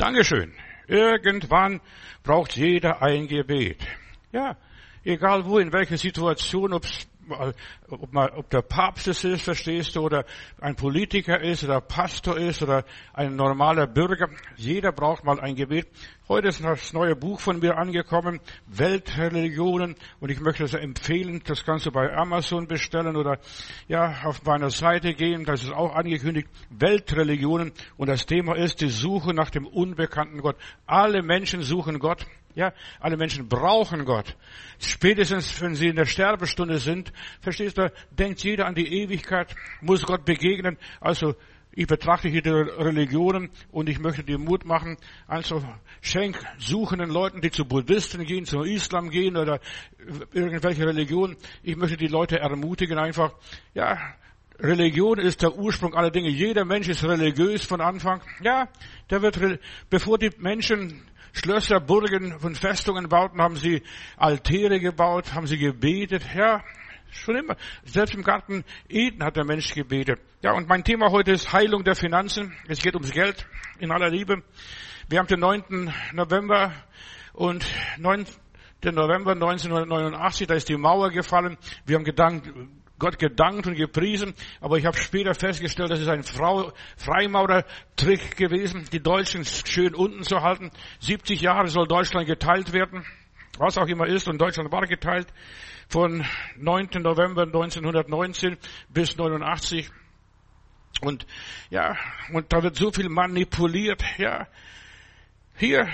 Dankeschön. Irgendwann braucht jeder ein Gebet. Ja, egal wo, in welcher Situation, ob der Papst es ist, verstehst du, oder ein Politiker ist, oder Pastor ist, oder ein normaler Bürger. Jeder braucht mal ein Gebet. Heute ist das neue Buch von mir angekommen, Weltreligionen, und ich möchte es empfehlen. Das kannst du bei Amazon bestellen oder ja auf meiner Seite gehen. Das ist auch angekündigt, Weltreligionen. Und das Thema ist die Suche nach dem unbekannten Gott. Alle Menschen suchen Gott. Ja, alle Menschen brauchen Gott. Spätestens, wenn sie in der Sterbestunde sind, verstehst du, denkt jeder an die Ewigkeit, muss Gott begegnen. Also, ich betrachte hier die Religionen und ich möchte dir Mut machen. Also, schenk suchenden Leuten, die zu Buddhisten gehen, zum Islam gehen oder irgendwelche Religionen. Ich möchte die Leute ermutigen einfach, ja, Religion ist der Ursprung aller Dinge. Jeder Mensch ist religiös von Anfang. Ja, bevor die Menschen Schlösser, Burgen und Festungen bauten, haben sie Altäre gebaut, haben sie gebetet. Ja, schon immer. Selbst im Garten Eden hat der Mensch gebetet. Ja, und mein Thema heute ist Heilung der Finanzen. Es geht ums Geld in aller Liebe. Wir haben den 9. November und 9. November 1989, da ist die Mauer gefallen. Wir haben Gott gedankt und gepriesen, aber ich habe später festgestellt, das ist ein Freimaurertrick gewesen, die Deutschen schön unten zu halten. 70 Jahre soll Deutschland geteilt werden, was auch immer ist, und Deutschland war geteilt von 9. November 1919 bis 89. Und ja, und da wird so viel manipuliert. Ja, hier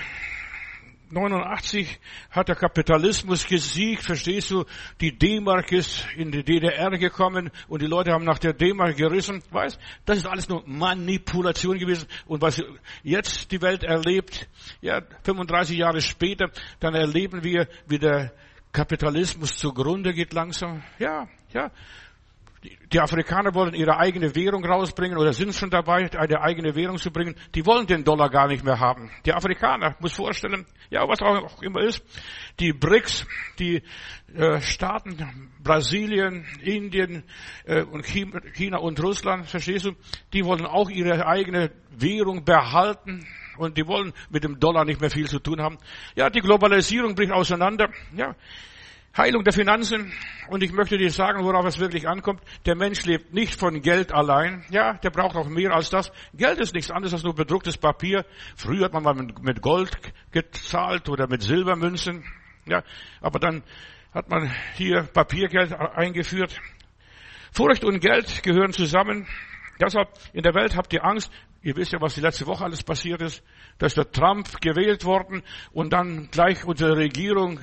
89 hat der Kapitalismus gesiegt, verstehst du? Die D-Mark ist in die DDR gekommen und die Leute haben nach der D-Mark gerissen. Weißt, das ist alles nur Manipulation gewesen. Und was jetzt die Welt erlebt, ja, 35 Jahre später, dann erleben wir, wie der Kapitalismus zugrunde geht langsam. Ja. Die Afrikaner wollen ihre eigene Währung rausbringen oder sind schon dabei, eine eigene Währung zu bringen. Die wollen den Dollar gar nicht mehr haben. Die Afrikaner, muss vorstellen, ja, was auch immer ist, die BRICS, die Staaten, Brasilien, Indien und China und Russland, verstehst du, die wollen auch ihre eigene Währung behalten. Und die wollen mit dem Dollar nicht mehr viel zu tun haben. Ja, die Globalisierung bricht auseinander. Ja. Heilung der Finanzen. Und ich möchte dir sagen, worauf es wirklich ankommt. Der Mensch lebt nicht von Geld allein. Ja, der braucht auch mehr als das. Geld ist nichts anderes als nur bedrucktes Papier. Früher hat man mal mit Gold gezahlt oder mit Silbermünzen. Ja, aber dann hat man hier Papiergeld eingeführt. Furcht und Geld gehören zusammen. Deshalb, in der Welt habt ihr Angst. Ihr wisst ja, was die letzte Woche alles passiert ist. Da ist der Trump gewählt worden und dann gleich unsere Regierung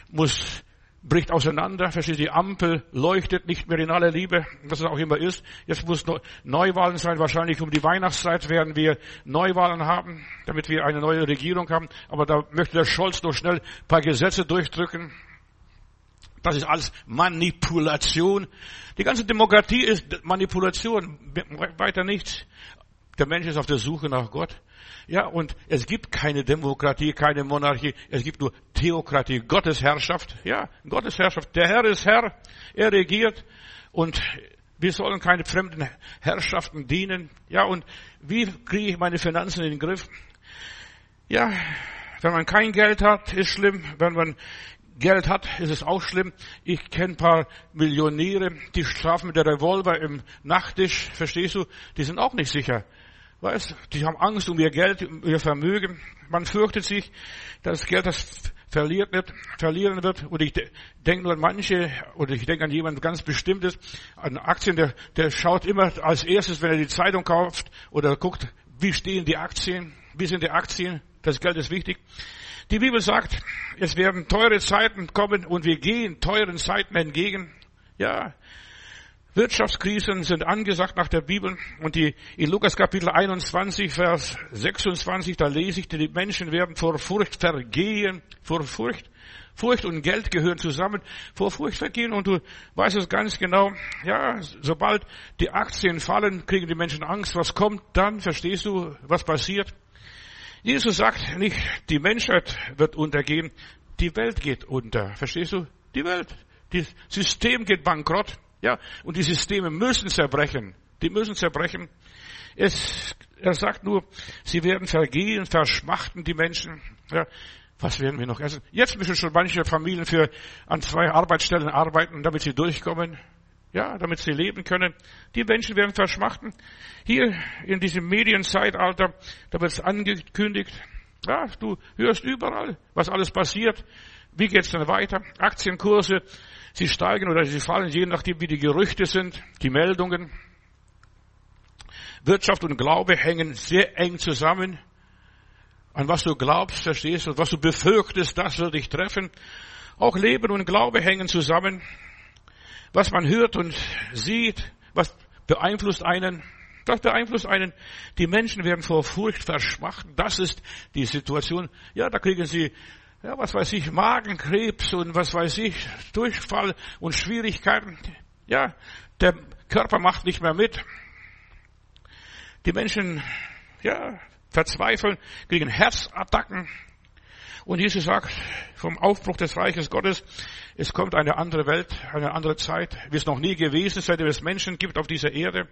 bricht auseinander, versteht, die Ampel leuchtet nicht mehr in aller Liebe, was es auch immer ist. Jetzt muss Neuwahlen sein, wahrscheinlich um die Weihnachtszeit werden wir Neuwahlen haben, damit wir eine neue Regierung haben. Aber da möchte der Scholz noch schnell ein paar Gesetze durchdrücken. Das ist alles Manipulation. Die ganze Demokratie ist Manipulation, weiter nichts. Der Mensch ist auf der Suche nach Gott. Ja, und es gibt keine Demokratie, keine Monarchie. Es gibt nur Theokratie, Gottesherrschaft. Ja, Gottesherrschaft. Der Herr ist Herr. Er regiert. Und wir sollen keine fremden Herrschaften dienen. Ja, und wie kriege ich meine Finanzen in den Griff? Ja, wenn man kein Geld hat, ist schlimm. Wenn man Geld hat, ist es auch schlimm. Ich kenne ein paar Millionäre, die schlafen mit der Revolver im Nachttisch. Verstehst du? Die sind auch nicht sicher. Weißt, die haben Angst um ihr Geld, um ihr Vermögen. Man fürchtet sich, dass das Geld das verlieren wird. Und ich denke nur an manche, oder ich denke an jemanden ganz Bestimmtes, an Aktien, der schaut immer als erstes, wenn er die Zeitung kauft oder guckt, wie stehen die Aktien, wie sind die Aktien, das Geld ist wichtig. Die Bibel sagt, es werden teure Zeiten kommen und wir gehen teuren Zeiten entgegen. Ja, Wirtschaftskrisen sind angesagt nach der Bibel und in Lukas Kapitel 21, Vers 26, da lese ich, die Menschen werden vor Furcht vergehen, vor Furcht. Furcht und Geld gehören zusammen, vor Furcht vergehen und du weißt es ganz genau, ja, sobald die Aktien fallen, kriegen die Menschen Angst, was kommt dann, verstehst du, was passiert? Jesus sagt nicht, die Menschheit wird untergehen, die Welt geht unter, verstehst du? Die Welt, das System geht bankrott. Ja, und die Systeme müssen zerbrechen. Die müssen zerbrechen. Es Er sagt nur, sie werden vergehen, verschmachten die Menschen. Ja, was werden wir noch essen? Jetzt müssen schon manche Familien an 2 Arbeitsstellen arbeiten, damit sie durchkommen. Ja, damit sie leben können. Die Menschen werden verschmachten. Hier in diesem Medienzeitalter, da wird es angekündigt. Ja, du hörst überall, was alles passiert. Wie geht's dann weiter? Aktienkurse, sie steigen oder sie fallen, je nachdem, wie die Gerüchte sind, die Meldungen. Wirtschaft und Glaube hängen sehr eng zusammen. An was du glaubst, verstehst du, was du befürchtest, das wird dich treffen. Auch Leben und Glaube hängen zusammen. Was man hört und sieht, was beeinflusst einen, das beeinflusst einen. Die Menschen werden vor Furcht verschmachten. Das ist die Situation. Ja, da kriegen sie, ja, was weiß ich, Magenkrebs und was weiß ich, Durchfall und Schwierigkeiten. Ja, der Körper macht nicht mehr mit. Die Menschen, ja, verzweifeln, kriegen Herzattacken. Und Jesus sagt, vom Aufbruch des Reiches Gottes, es kommt eine andere Welt, eine andere Zeit, wie es noch nie gewesen ist, seitdem es Menschen gibt auf dieser Erde.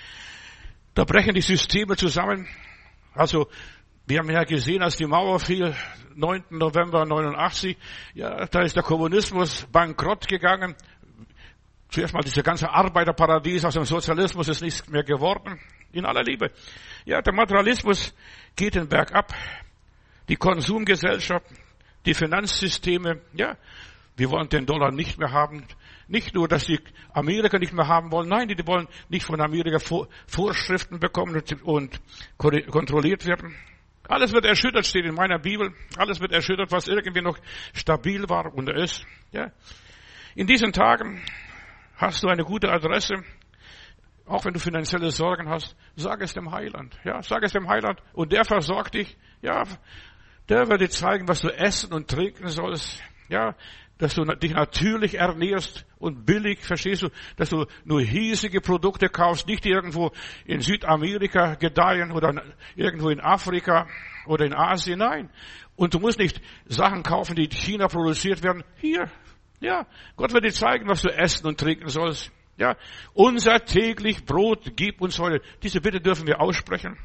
Da brechen die Systeme zusammen. Also, wir haben ja gesehen, als die Mauer fiel, 9. November 89, ja, da ist der Kommunismus bankrott gegangen. Zuerst mal diese ganze Arbeiterparadies aus dem Sozialismus ist nichts mehr geworden. In aller Liebe. Ja, der Materialismus geht den Berg ab. Die Konsumgesellschaft, die Finanzsysteme, ja, wir wollen den Dollar nicht mehr haben. Nicht nur, dass die Amerika nicht mehr haben wollen, nein, die wollen nicht von Amerika Vorschriften bekommen und kontrolliert werden. Alles wird erschüttert, steht in meiner Bibel. Alles wird erschüttert, was irgendwie noch stabil war und ist. Ja. In diesen Tagen hast du eine gute Adresse. Auch wenn du finanzielle Sorgen hast, sag es dem Heiland. Ja, sag es dem Heiland. Und der versorgt dich. Ja, der wird dir zeigen, was du essen und trinken sollst. Ja, dass du dich natürlich ernährst und billig, verstehst du, dass du nur hiesige Produkte kaufst, nicht die irgendwo in Südamerika gedeihen oder irgendwo in Afrika oder in Asien, nein. Und du musst nicht Sachen kaufen, die in China produziert werden. Hier, ja, Gott wird dir zeigen, was du essen und trinken sollst. Ja, unser täglich Brot gib uns heute. Diese Bitte dürfen wir aussprechen.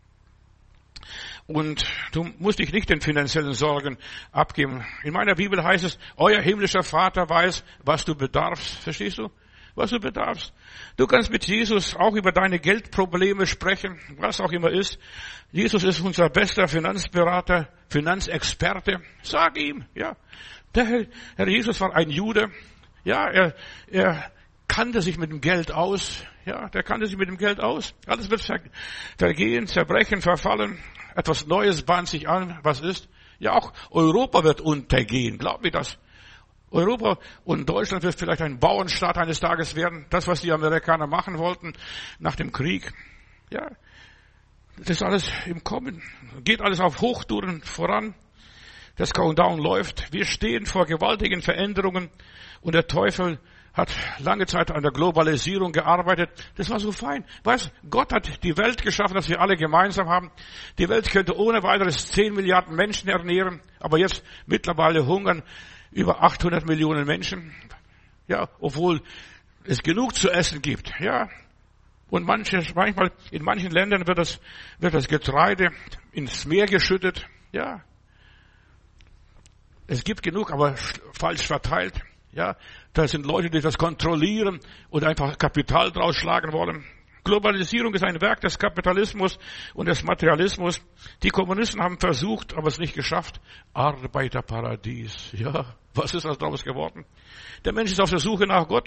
Und du musst dich nicht den finanziellen Sorgen abgeben. In meiner Bibel heißt es, euer himmlischer Vater weiß, was du bedarfst. Verstehst du? Was du bedarfst. Du kannst mit Jesus auch über deine Geldprobleme sprechen, was auch immer ist. Jesus ist unser bester Finanzberater, Finanzexperte. Sag ihm, ja. Der Herr Jesus war ein Jude. Ja, er kannte sich mit dem Geld aus. Ja, der kannte sich mit dem Geld aus. Alles wird vergehen, zerbrechen, verfallen. Etwas Neues bahnt sich an. Was ist? Ja, auch Europa wird untergehen. Glaub mir das. Europa und Deutschland wird vielleicht ein Bauernstaat eines Tages werden. Das, was die Amerikaner machen wollten nach dem Krieg. Ja, das ist alles im Kommen. Geht alles auf Hochtouren voran. Das Countdown läuft. Wir stehen vor gewaltigen Veränderungen und der Teufel hat lange Zeit an der Globalisierung gearbeitet. Das war so fein. Weißt, Gott hat die Welt geschaffen, dass wir alle gemeinsam haben. Die Welt könnte ohne weiteres 10 Milliarden Menschen ernähren, aber jetzt mittlerweile hungern über 800 Millionen Menschen. Ja, obwohl es genug zu essen gibt. Ja. Und manchmal in manchen Ländern wird das Getreide ins Meer geschüttet. Ja. Es gibt genug, aber falsch verteilt. Ja, da sind Leute, die das kontrollieren und einfach Kapital draus schlagen wollen. Globalisierung ist ein Werk des Kapitalismus und des Materialismus. Die Kommunisten haben versucht, aber es nicht geschafft. Arbeiterparadies. Ja, was ist daraus geworden? Der Mensch ist auf der Suche nach Gott.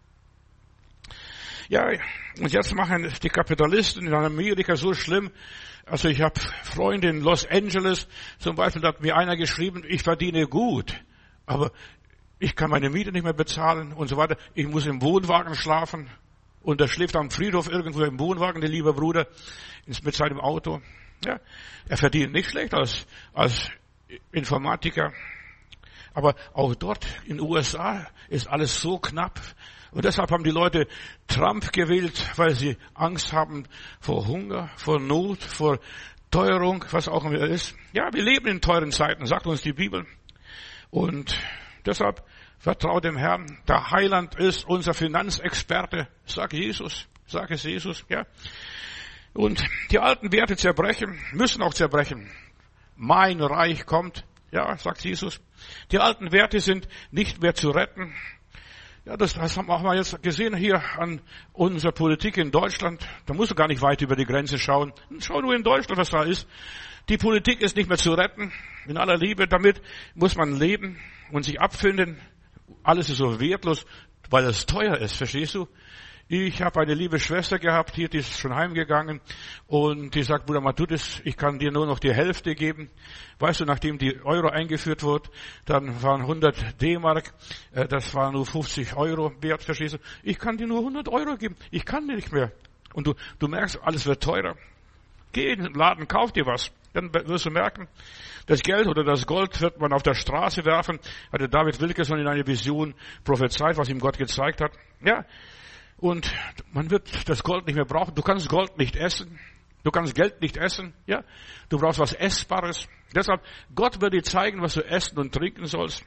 Ja, und jetzt machen die Kapitalisten in Amerika so schlimm. Also ich habe Freunde in Los Angeles, zum Beispiel hat mir einer geschrieben, ich verdiene gut, aber ich kann meine Miete nicht mehr bezahlen und so weiter. Ich muss im Wohnwagen schlafen. Und er schläft am Friedhof irgendwo im Wohnwagen, der liebe Bruder, mit seinem Auto. Ja, er verdient nicht schlecht als Informatiker. Aber auch dort in den USA ist alles so knapp. Und deshalb haben die Leute Trump gewählt, weil sie Angst haben vor Hunger, vor Not, vor Teuerung, was auch immer ist. Ja, wir leben in teuren Zeiten, sagt uns die Bibel. Und deshalb vertraue dem Herrn. Der Heiland ist unser Finanzexperte. Sag Jesus. Sag es Jesus, ja. Und die alten Werte zerbrechen, müssen auch zerbrechen. Mein Reich kommt. Ja, sagt Jesus. Die alten Werte sind nicht mehr zu retten. Ja, das haben wir jetzt gesehen hier an unserer Politik in Deutschland. Da musst du gar nicht weit über die Grenze schauen. Schau nur in Deutschland, was da ist. Die Politik ist nicht mehr zu retten. In aller Liebe, damit muss man leben und sich abfinden. Alles ist so wertlos, weil es teuer ist, verstehst du? Ich habe eine liebe Schwester gehabt, hier, die ist schon heimgegangen und die sagt, Bruder Matthäus, ich kann dir nur noch die Hälfte geben. Weißt du, nachdem die Euro eingeführt wurde, dann waren 100 D-Mark, das war nur 50 Euro wert, verstehst du? Ich kann dir nur 100 Euro geben, ich kann nicht mehr. Und du merkst, alles wird teurer. Geh in den Laden, kauf dir was. Dann wirst du merken, das Geld oder das Gold wird man auf der Straße werfen, hatte David Wilkerson in einer Vision prophezeit, was ihm Gott gezeigt hat. Ja. Und man wird das Gold nicht mehr brauchen. Du kannst Gold nicht essen. Du kannst Geld nicht essen. Ja, du brauchst was Essbares. Deshalb, Gott wird dir zeigen, was du essen und trinken sollst.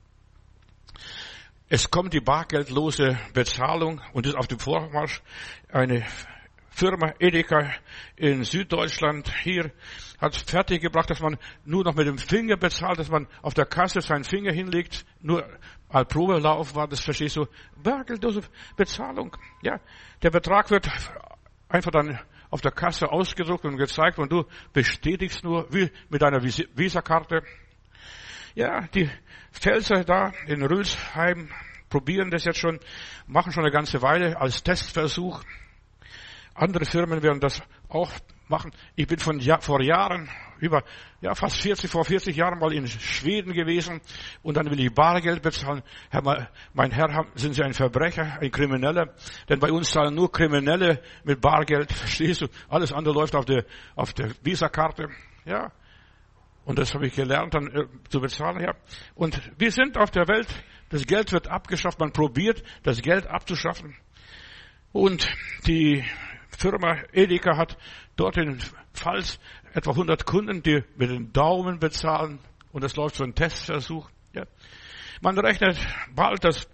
Es kommt die bargeldlose Bezahlung und ist auf dem Vormarsch. Eine Firma Edeka in Süddeutschland hier hat fertiggebracht, dass man nur noch mit dem Finger bezahlt, dass man auf der Kasse seinen Finger hinlegt. Nur als Probelauf war das, verstehst du, bargeldlose Bezahlung. Ja, der Betrag wird einfach dann auf der Kasse ausgedruckt und gezeigt und du bestätigst nur wie mit deiner Visakarte. Ja, die Pfälzer da in Rülsheim probieren das jetzt schon, machen schon eine ganze Weile als Testversuch. Andere Firmen werden das auch machen. Ich bin vor Jahren, vor 40 Jahren mal in Schweden gewesen und dann will ich Bargeld bezahlen. Mein Herr, sind Sie ein Verbrecher, ein Krimineller? Denn bei uns zahlen nur Kriminelle mit Bargeld, verstehst du? Alles andere läuft auf der Visakarte, ja. Und das habe ich gelernt, dann zu bezahlen, ja. Und wir sind auf der Welt, das Geld wird abgeschafft, man probiert, das Geld abzuschaffen. Und die Firma Edeka hat dort in Pfalz etwa 100 Kunden, die mit den Daumen bezahlen. Und das läuft so ein Testversuch. Ja. Man rechnet bald, dass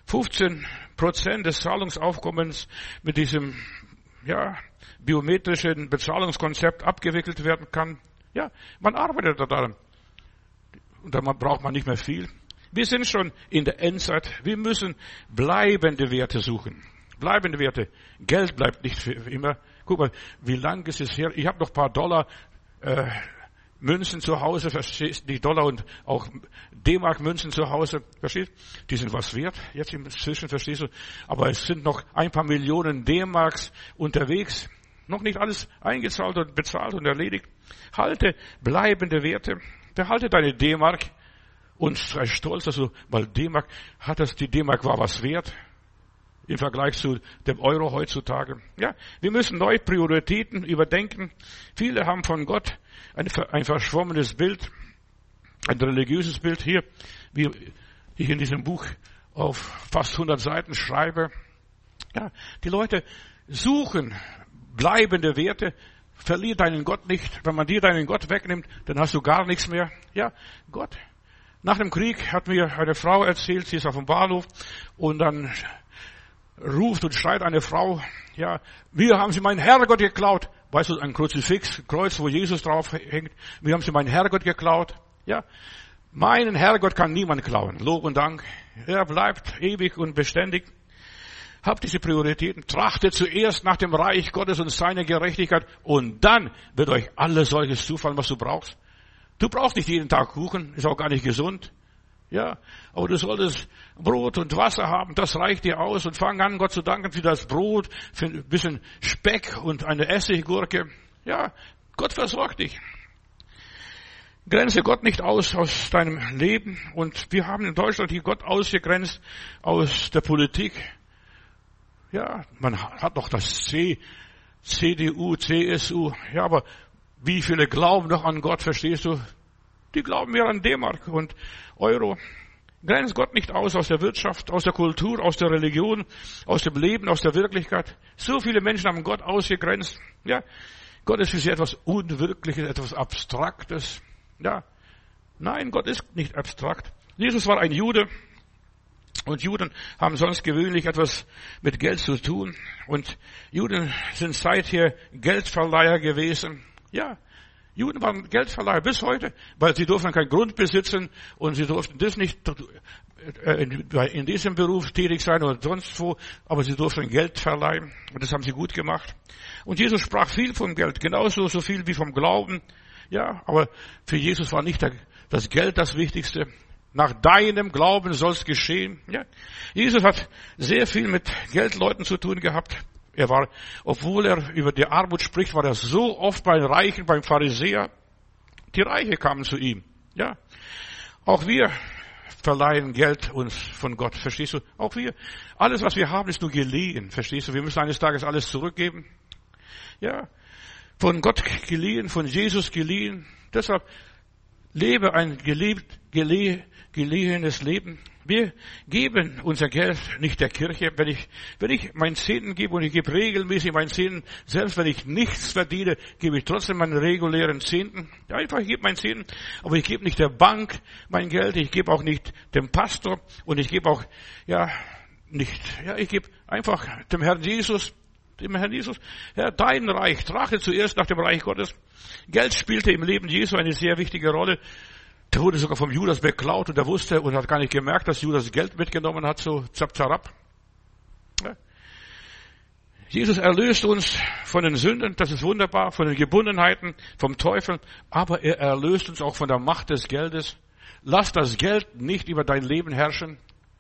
15% des Zahlungsaufkommens mit diesem, biometrischen Bezahlungskonzept abgewickelt werden kann. Ja, man arbeitet daran. Und dann braucht man nicht mehr viel. Wir sind schon in der Endzeit. Wir müssen bleibende Werte suchen. Bleibende Werte. Geld bleibt nicht für immer. Guck mal, wie lang ist es her? Ich habe noch ein paar Dollar Münzen zu Hause, verstehst du? Die Dollar und auch D-Mark Münzen zu Hause, verstehst du? Die sind was wert, jetzt inzwischen, verstehst du? Aber es sind noch ein paar Millionen D-Marks unterwegs. Noch nicht alles eingezahlt und bezahlt und erledigt. Halte bleibende Werte. Behalte deine D-Mark und sei stolz, dass du, weil die D-Mark war was wert. Im Vergleich zu dem Euro heutzutage. Ja, wir müssen neue Prioritäten überdenken. Viele haben von Gott ein verschwommenes Bild, ein religiöses Bild hier, wie ich in diesem Buch auf fast 100 Seiten schreibe. Ja, die Leute suchen bleibende Werte. Verlier deinen Gott nicht. Wenn man dir deinen Gott wegnimmt, dann hast du gar nichts mehr. Ja, Gott. Nach dem Krieg hat mir eine Frau erzählt, sie ist auf dem Bahnhof und dann ruft und schreit eine Frau, ja, mir haben sie meinen Herrgott geklaut. Weißt du, ein Kruzifix, Kreuz, wo Jesus drauf hängt. Mir haben sie meinen Herrgott geklaut. Ja, meinen Herrgott kann niemand klauen. Lob und Dank. Er bleibt ewig und beständig. Habt diese Prioritäten. Trachtet zuerst nach dem Reich Gottes und seiner Gerechtigkeit und dann wird euch alles solches zufallen, was du brauchst. Du brauchst nicht jeden Tag Kuchen, ist auch gar nicht gesund. Ja, aber du solltest Brot und Wasser haben, das reicht dir aus und fang an, Gott zu danken für das Brot, für ein bisschen Speck und eine Essiggurke. Ja, Gott versorgt dich. Grenze Gott nicht aus deinem Leben und wir haben in Deutschland hier Gott ausgegrenzt aus der Politik. Ja, man hat doch das CDU, CSU, ja, aber wie viele glauben noch an Gott, verstehst du? Die glauben mehr an D-Mark und Euro. Grenzt Gott nicht aus der Wirtschaft, aus der Kultur, aus der Religion, aus dem Leben, aus der Wirklichkeit. So viele Menschen haben Gott ausgegrenzt. Ja, Gott ist für sie etwas Unwirkliches, etwas Abstraktes. Ja, nein, Gott ist nicht abstrakt. Jesus war ein Jude. Und Juden haben sonst gewöhnlich etwas mit Geld zu tun. Und Juden sind seither Geldverleiher gewesen. Ja, Juden waren Geldverleiher bis heute, weil sie durften kein Grund besitzen und sie durften das nicht in diesem Beruf tätig sein oder sonst wo, aber sie durften Geld verleihen und das haben sie gut gemacht. Und Jesus sprach viel vom Geld, genauso so viel wie vom Glauben. Ja, aber für Jesus war nicht das Geld das Wichtigste. Nach deinem Glauben soll's geschehen. Ja. Jesus hat sehr viel mit Geldleuten zu tun gehabt. Er war, obwohl er über die Armut spricht, war er so oft bei den Reichen, beim Pharisäer. Die Reiche kamen zu ihm. Ja. Auch wir verleihen Geld uns von Gott. Verstehst du? Auch wir. Alles, was wir haben, ist nur geliehen. Verstehst du? Wir müssen eines Tages alles zurückgeben. Ja. Von Gott geliehen, von Jesus geliehen. Deshalb lebe ein geliehenes Leben. Wir geben unser Geld nicht der Kirche. Wenn ich meinen Zehnten gebe und ich gebe regelmäßig meinen Zehnten, selbst wenn ich nichts verdiene, gebe ich trotzdem meinen regulären Zehnten. Ja, einfach, ich gebe meinen Zehnten, aber ich gebe nicht der Bank mein Geld, ich gebe auch nicht dem Pastor und ich gebe auch, ich gebe einfach dem Herrn Jesus, Herr, dein Reich, trachte zuerst nach dem Reich Gottes. Geld spielte im Leben Jesu eine sehr wichtige Rolle. Der wurde sogar vom Judas beklaut und er wusste und hat gar nicht gemerkt, dass Judas Geld mitgenommen hat, so zap, zarab. Ja. Jesus erlöst uns von den Sünden, das ist wunderbar, von den Gebundenheiten, vom Teufel, aber er erlöst uns auch von der Macht des Geldes. Lass das Geld nicht über dein Leben herrschen.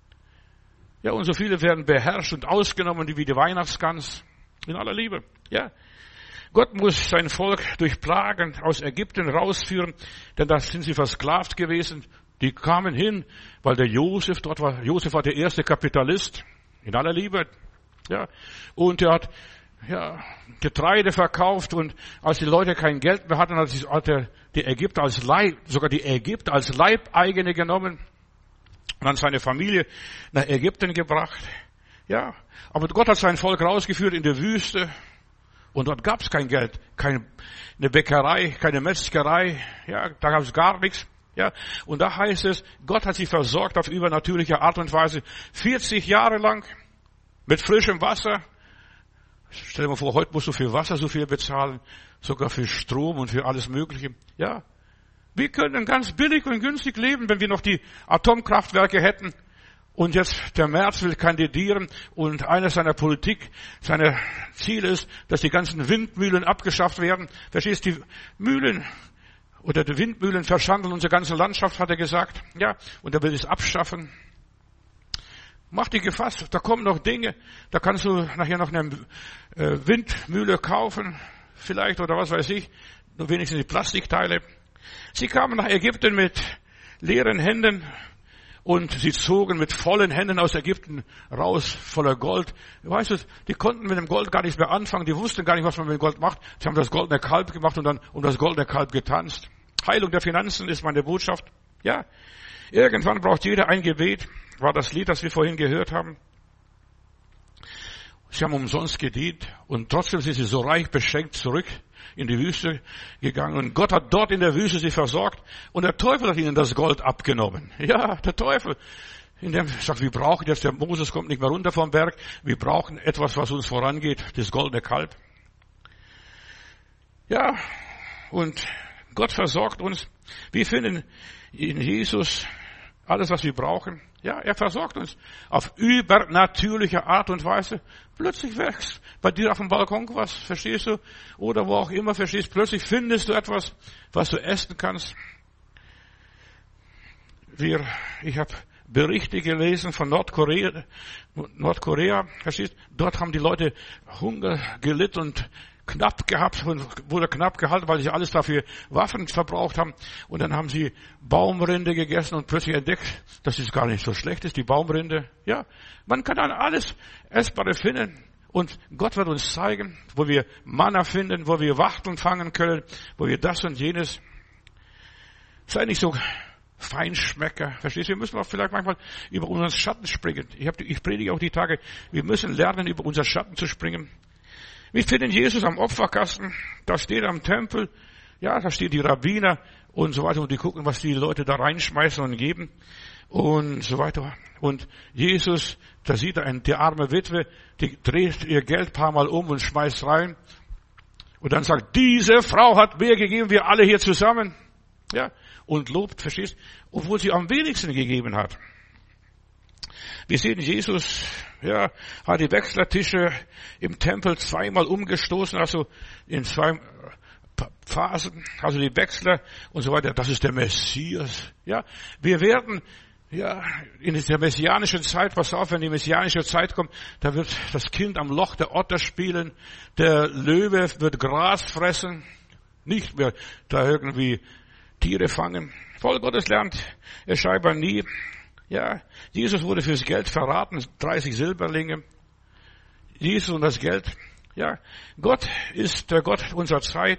Ja, und so viele werden beherrscht und ausgenommen wie die Weihnachtsgans. In aller Liebe. Ja. Gott muss sein Volk durch Plagen aus Ägypten rausführen, denn da sind sie versklavt gewesen. Die kamen hin, weil der Josef dort war. Josef war der erste Kapitalist. In aller Liebe. Ja. Und er hat, Getreide verkauft und als die Leute kein Geld mehr hatten, hat er die Ägypter als Leibeigene genommen und dann seine Familie nach Ägypten gebracht. Ja, aber Gott hat sein Volk rausgeführt in die Wüste und dort gab es kein Geld, keine Bäckerei, keine Metzgerei, ja, da gab es gar nichts. Ja, und da heißt es, Gott hat sie versorgt auf übernatürliche Art und Weise 40 Jahre lang mit frischem Wasser. Stell dir mal vor, heute musst du für Wasser so viel bezahlen, sogar für Strom und für alles Mögliche. Ja, wir können ganz billig und günstig leben, wenn wir noch die Atomkraftwerke hätten. Und jetzt der Merz will kandidieren und eines seiner Politik, seiner Ziel ist, dass die ganzen Windmühlen abgeschafft werden. Verstehst du, die Mühlen oder die Windmühlen verschandeln unsere ganze Landschaft, hat er gesagt. Ja, und er will es abschaffen. Mach dich gefasst, da kommen noch Dinge, da kannst du nachher noch eine Windmühle kaufen, vielleicht oder was weiß ich, nur wenigstens die Plastikteile. Sie kamen nach Ägypten mit leeren Händen. Und sie zogen mit vollen Händen aus Ägypten raus, voller Gold. Weißt du, die konnten mit dem Gold gar nichts mehr anfangen. Die wussten gar nicht, was man mit dem Gold macht. Sie haben das goldene Kalb gemacht und dann um das goldene Kalb getanzt. Heilung der Finanzen ist meine Botschaft. Ja, irgendwann braucht jeder ein Gebet. War das Lied, das wir vorhin gehört haben. Sie haben umsonst gedient und trotzdem sind sie so reich beschenkt zurück in die Wüste gegangen und Gott hat dort in der Wüste sie versorgt und der Teufel hat ihnen das Gold abgenommen. Ja, der Teufel. In dem sagt, wir brauchen jetzt, der Moses kommt nicht mehr runter vom Berg, wir brauchen etwas, was uns vorangeht, das goldene Kalb. Ja, und Gott versorgt uns. Wir finden in Jesus alles, was wir brauchen. Ja, er versorgt uns auf übernatürliche Art und Weise. Plötzlich wächst bei dir auf dem Balkon was, verstehst du? Oder wo auch immer, verstehst du? Plötzlich findest du etwas, was du essen kannst. Ich habe Berichte gelesen von Nordkorea, verstehst du? Dort haben die Leute Hunger gelitten und knapp gehabt und wurde knapp gehalten, weil sie alles dafür Waffen verbraucht haben. Und dann haben sie Baumrinde gegessen und plötzlich entdeckt, dass es gar nicht so schlecht ist, die Baumrinde. Ja, man kann dann alles Essbare finden. Und Gott wird uns zeigen, wo wir Manna finden, wo wir Wachteln fangen können, wo wir das und jenes. Sei nicht so Feinschmecker. Verstehst du? Wir müssen auch vielleicht manchmal über unseren Schatten springen. Ich predige auch die Tage, wir müssen lernen, über unseren Schatten zu springen. Wir finden Jesus am Opferkasten, da steht am Tempel, Ja, da stehen die Rabbiner und so weiter und die gucken, was die Leute da reinschmeißen und geben und so weiter. Und Jesus, da sieht er die arme Witwe, die dreht ihr Geld ein paar Mal um und schmeißt rein. Und dann sagt, diese Frau hat mehr gegeben, wir alle hier zusammen. Ja, und lobt, verstehst, obwohl sie am wenigsten gegeben hat. Wir sehen, Jesus, ja, hat die Wechslertische im Tempel zweimal umgestoßen, also in 2 Phasen, also die Wechsler und so weiter. Das ist der Messias. Ja, wir werden, ja, in der messianischen Zeit, pass auf, wenn die messianische Zeit kommt, da wird das Kind am Loch der Otter spielen, der Löwe wird Gras fressen, nicht mehr da irgendwie Tiere fangen. Volk Gottes lernt er scheinbar nie. Ja, Jesus wurde fürs Geld verraten, 30 Silberlinge. Jesus und das Geld. Ja, Gott ist der Gott unserer Zeit.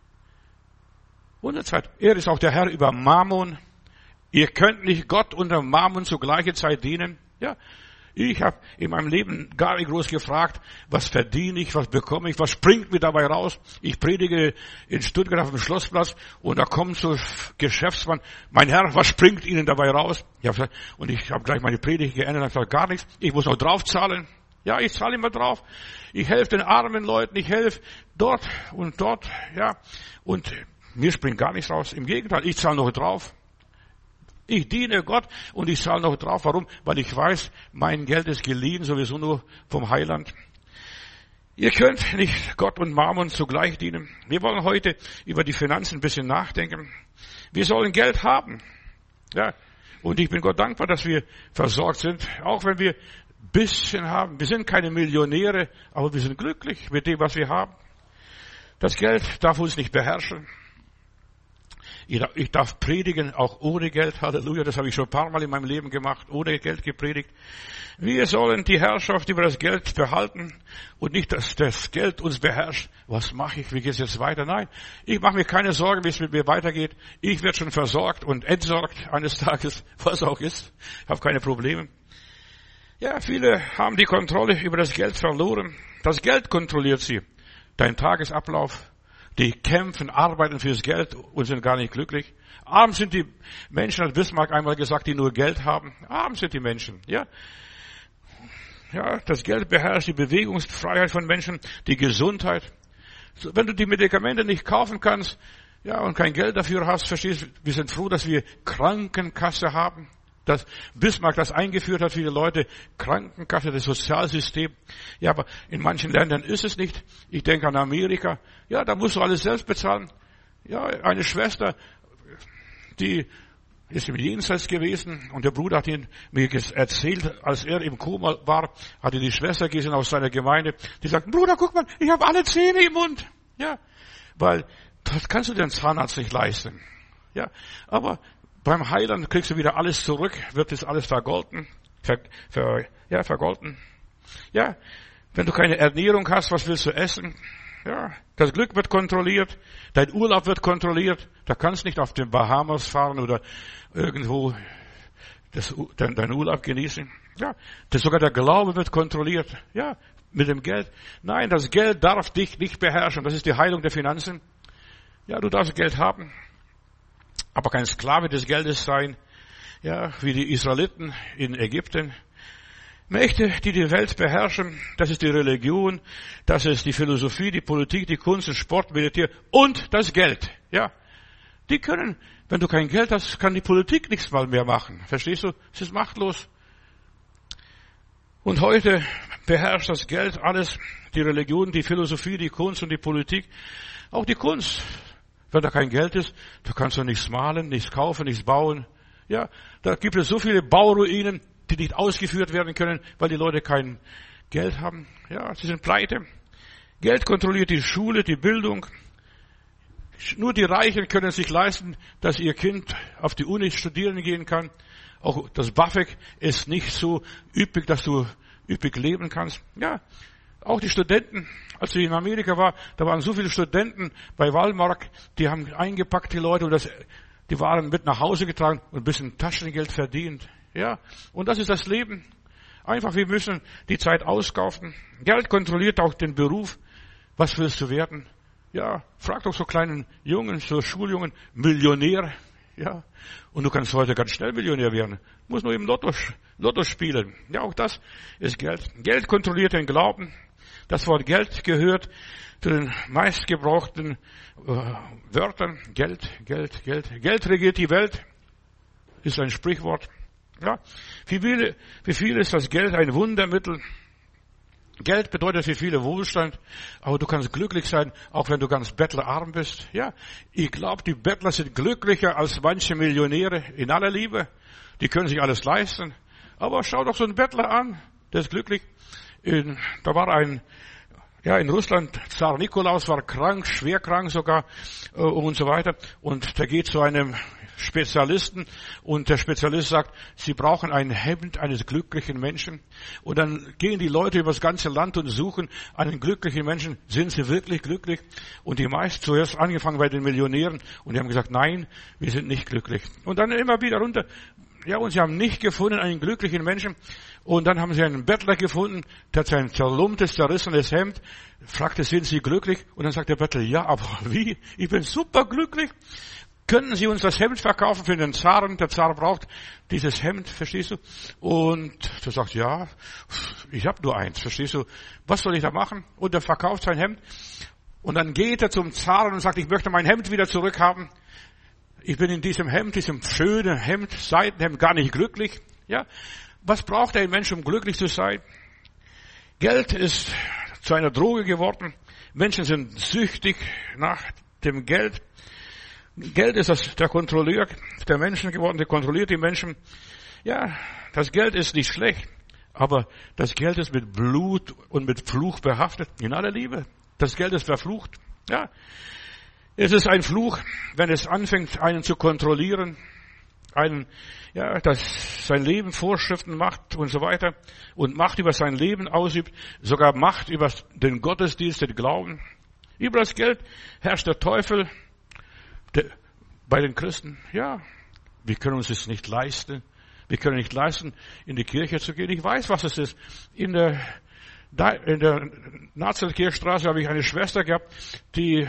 Er ist auch der Herr über Mammon. Ihr könnt nicht Gott und dem Mammon zur gleichen Zeit dienen. Ja, ich habe in meinem Leben gar nicht groß gefragt, was verdiene ich, was bekomme ich, was springt mir dabei raus. Ich predige in Stuttgart auf dem Schlossplatz und da kommt so Geschäftsmann, mein Herr, was springt Ihnen dabei raus? Und ich habe gleich meine Predigt geändert und gesagt, gar nichts, ich muss auch draufzahlen. Ja, ich zahle immer drauf. Ich helfe den armen Leuten, ich helfe dort und dort, ja. Und mir springt gar nichts raus. Im Gegenteil, ich zahle noch drauf. Ich diene Gott und ich zahle noch drauf. Warum? Weil ich weiß, mein Geld ist geliehen, sowieso nur vom Heiland. Ihr könnt nicht Gott und Mammon zugleich dienen. Wir wollen heute über die Finanzen ein bisschen nachdenken. Wir sollen Geld haben. Ja. Und ich bin Gott dankbar, dass wir versorgt sind. Auch wenn wir ein bisschen haben. Wir sind keine Millionäre, aber wir sind glücklich mit dem, was wir haben. Das Geld darf uns nicht beherrschen. Ich darf predigen, auch ohne Geld. Halleluja, das habe ich schon ein paar Mal in meinem Leben gemacht, ohne Geld gepredigt. Wir sollen die Herrschaft über das Geld behalten und nicht, dass das Geld uns beherrscht. Was mache ich? Wie geht es jetzt weiter? Nein, ich mache mir keine Sorgen, wie es mit mir weitergeht. Ich werde schon versorgt und entsorgt eines Tages, was auch ist. Ich habe keine Probleme. Ja, viele haben die Kontrolle über das Geld verloren. Das Geld kontrolliert sie. Dein Tagesablauf. Die kämpfen, arbeiten fürs Geld und sind gar nicht glücklich. Arm sind die Menschen, hat Bismarck einmal gesagt, die nur Geld haben. Arm sind die Menschen, ja. Ja, das Geld beherrscht die Bewegungsfreiheit von Menschen, die Gesundheit. Wenn du die Medikamente nicht kaufen kannst, ja, und kein Geld dafür hast, verstehst du, wir sind froh, dass wir Krankenkasse haben. Dass Bismarck das eingeführt hat, viele Leute, Krankenkasse, das Sozialsystem. Ja, aber in manchen Ländern ist es nicht. Ich denke an Amerika. Ja, da musst du alles selbst bezahlen. Ja, eine Schwester, die ist im Jenseits gewesen und der Bruder hat ihn mir erzählt, als er im Koma war, hatte die Schwester gesehen aus seiner Gemeinde, die sagt, Bruder, guck mal, ich habe alle Zähne im Mund. Ja, weil das kannst du den Zahnarzt nicht leisten. Ja, aber beim Heiland kriegst du wieder alles zurück, wird das alles vergolten. Vergolten. Ja, wenn du keine Ernährung hast, was willst du essen? Ja, das Glück wird kontrolliert, dein Urlaub wird kontrolliert. Da kannst du nicht auf den Bahamas fahren oder irgendwo deinen Urlaub genießen. Ja, sogar der Glaube wird kontrolliert. Ja, mit dem Geld. Nein, das Geld darf dich nicht beherrschen. Das ist die Heilung der Finanzen. Ja, du darfst Geld haben, aber kein Sklave des Geldes sein, ja, wie die Israeliten in Ägypten. Mächte, die die Welt beherrschen, das ist die Religion, das ist die Philosophie, die Politik, die Kunst, der Sport, Militär und das Geld, ja. Die können, wenn du kein Geld hast, kann die Politik nichts mal mehr machen. Verstehst du? Es ist machtlos. Und heute beherrscht das Geld alles, die Religion, die Philosophie, die Kunst und die Politik. Auch die Kunst. Wenn da kein Geld ist, da kannst du nichts malen, nichts kaufen, nichts bauen. Ja, da gibt es so viele Bauruinen, die nicht ausgeführt werden können, weil die Leute kein Geld haben. Ja, sie sind pleite. Geld kontrolliert die Schule, die Bildung. Nur die Reichen können sich leisten, dass ihr Kind auf die Uni studieren gehen kann. Auch das BAföG ist nicht so üppig, dass du üppig leben kannst. Ja, auch die Studenten, als ich in Amerika war, da waren so viele Studenten bei Walmart, die haben eingepackt, die Leute, und die waren mit nach Hause getragen und ein bisschen Taschengeld verdient. Ja, und das ist das Leben. Einfach, wir müssen die Zeit auskaufen. Geld kontrolliert auch den Beruf. Was willst du werden? Ja, frag doch so kleinen Jungen, so Schuljungen, Millionär. Ja, und du kannst heute ganz schnell Millionär werden. Musst nur im Lotto spielen. Ja, auch das ist Geld. Geld kontrolliert den Glauben. Das Wort Geld gehört zu den meistgebrauchten Wörtern. Geld, Geld, Geld. Geld regiert die Welt, ist ein Sprichwort. Ja, für viele ist das Geld ein Wundermittel. Geld bedeutet für viele Wohlstand, aber du kannst glücklich sein, auch wenn du ganz bettlerarm bist. Ja, ich glaube, die Bettler sind glücklicher als manche Millionäre in aller Liebe. Die können sich alles leisten. Aber schau doch so einen Bettler an, der ist glücklich. Da war in Russland, Zar Nikolaus war krank, schwer krank sogar, und so weiter. Und der geht zu einem Spezialisten und der Spezialist sagt, sie brauchen ein Hemd eines glücklichen Menschen. Und dann gehen die Leute über das ganze Land und suchen einen glücklichen Menschen. Sind sie wirklich glücklich? Und die meisten, zuerst angefangen bei den Millionären, und die haben gesagt, nein, wir sind nicht glücklich. Und dann immer wieder runter. Ja, und sie haben nicht gefunden einen glücklichen Menschen. Und dann haben sie einen Bettler gefunden, der hat sein zerlumptes, zerrissenes Hemd, fragte, sind Sie glücklich? Und dann sagt der Bettler, ja, aber wie? Ich bin super glücklich. Könnten Sie uns das Hemd verkaufen für den Zaren? Der Zar braucht dieses Hemd, verstehst du? Und er sagt, ja, ich habe nur eins, verstehst du? Was soll ich da machen? Und er verkauft sein Hemd. Und dann geht er zum Zaren und sagt, ich möchte mein Hemd wieder zurückhaben. Ich bin in diesem Hemd, diesem schönen Hemd, Seidenhemd, gar nicht glücklich. Ja, was braucht ein Mensch, um glücklich zu sein? Geld ist zu einer Droge geworden. Menschen sind süchtig nach dem Geld. Geld ist der Kontrolleur der Menschen geworden, der kontrolliert die Menschen. Ja, das Geld ist nicht schlecht, aber das Geld ist mit Blut und mit Fluch behaftet. In aller Liebe. Das Geld ist verflucht. Ja, es ist ein Fluch, wenn es anfängt, einen zu kontrollieren, das sein Leben Vorschriften macht und so weiter und Macht über sein Leben ausübt, sogar Macht über den Gottesdienst, den Glauben. Über das Geld herrscht der Teufel. Bei den Christen, ja, wir können uns es nicht leisten. Wir können nicht leisten, in die Kirche zu gehen. Ich weiß, was es ist. In der Nazareth-Kirchstraße habe ich eine Schwester gehabt, die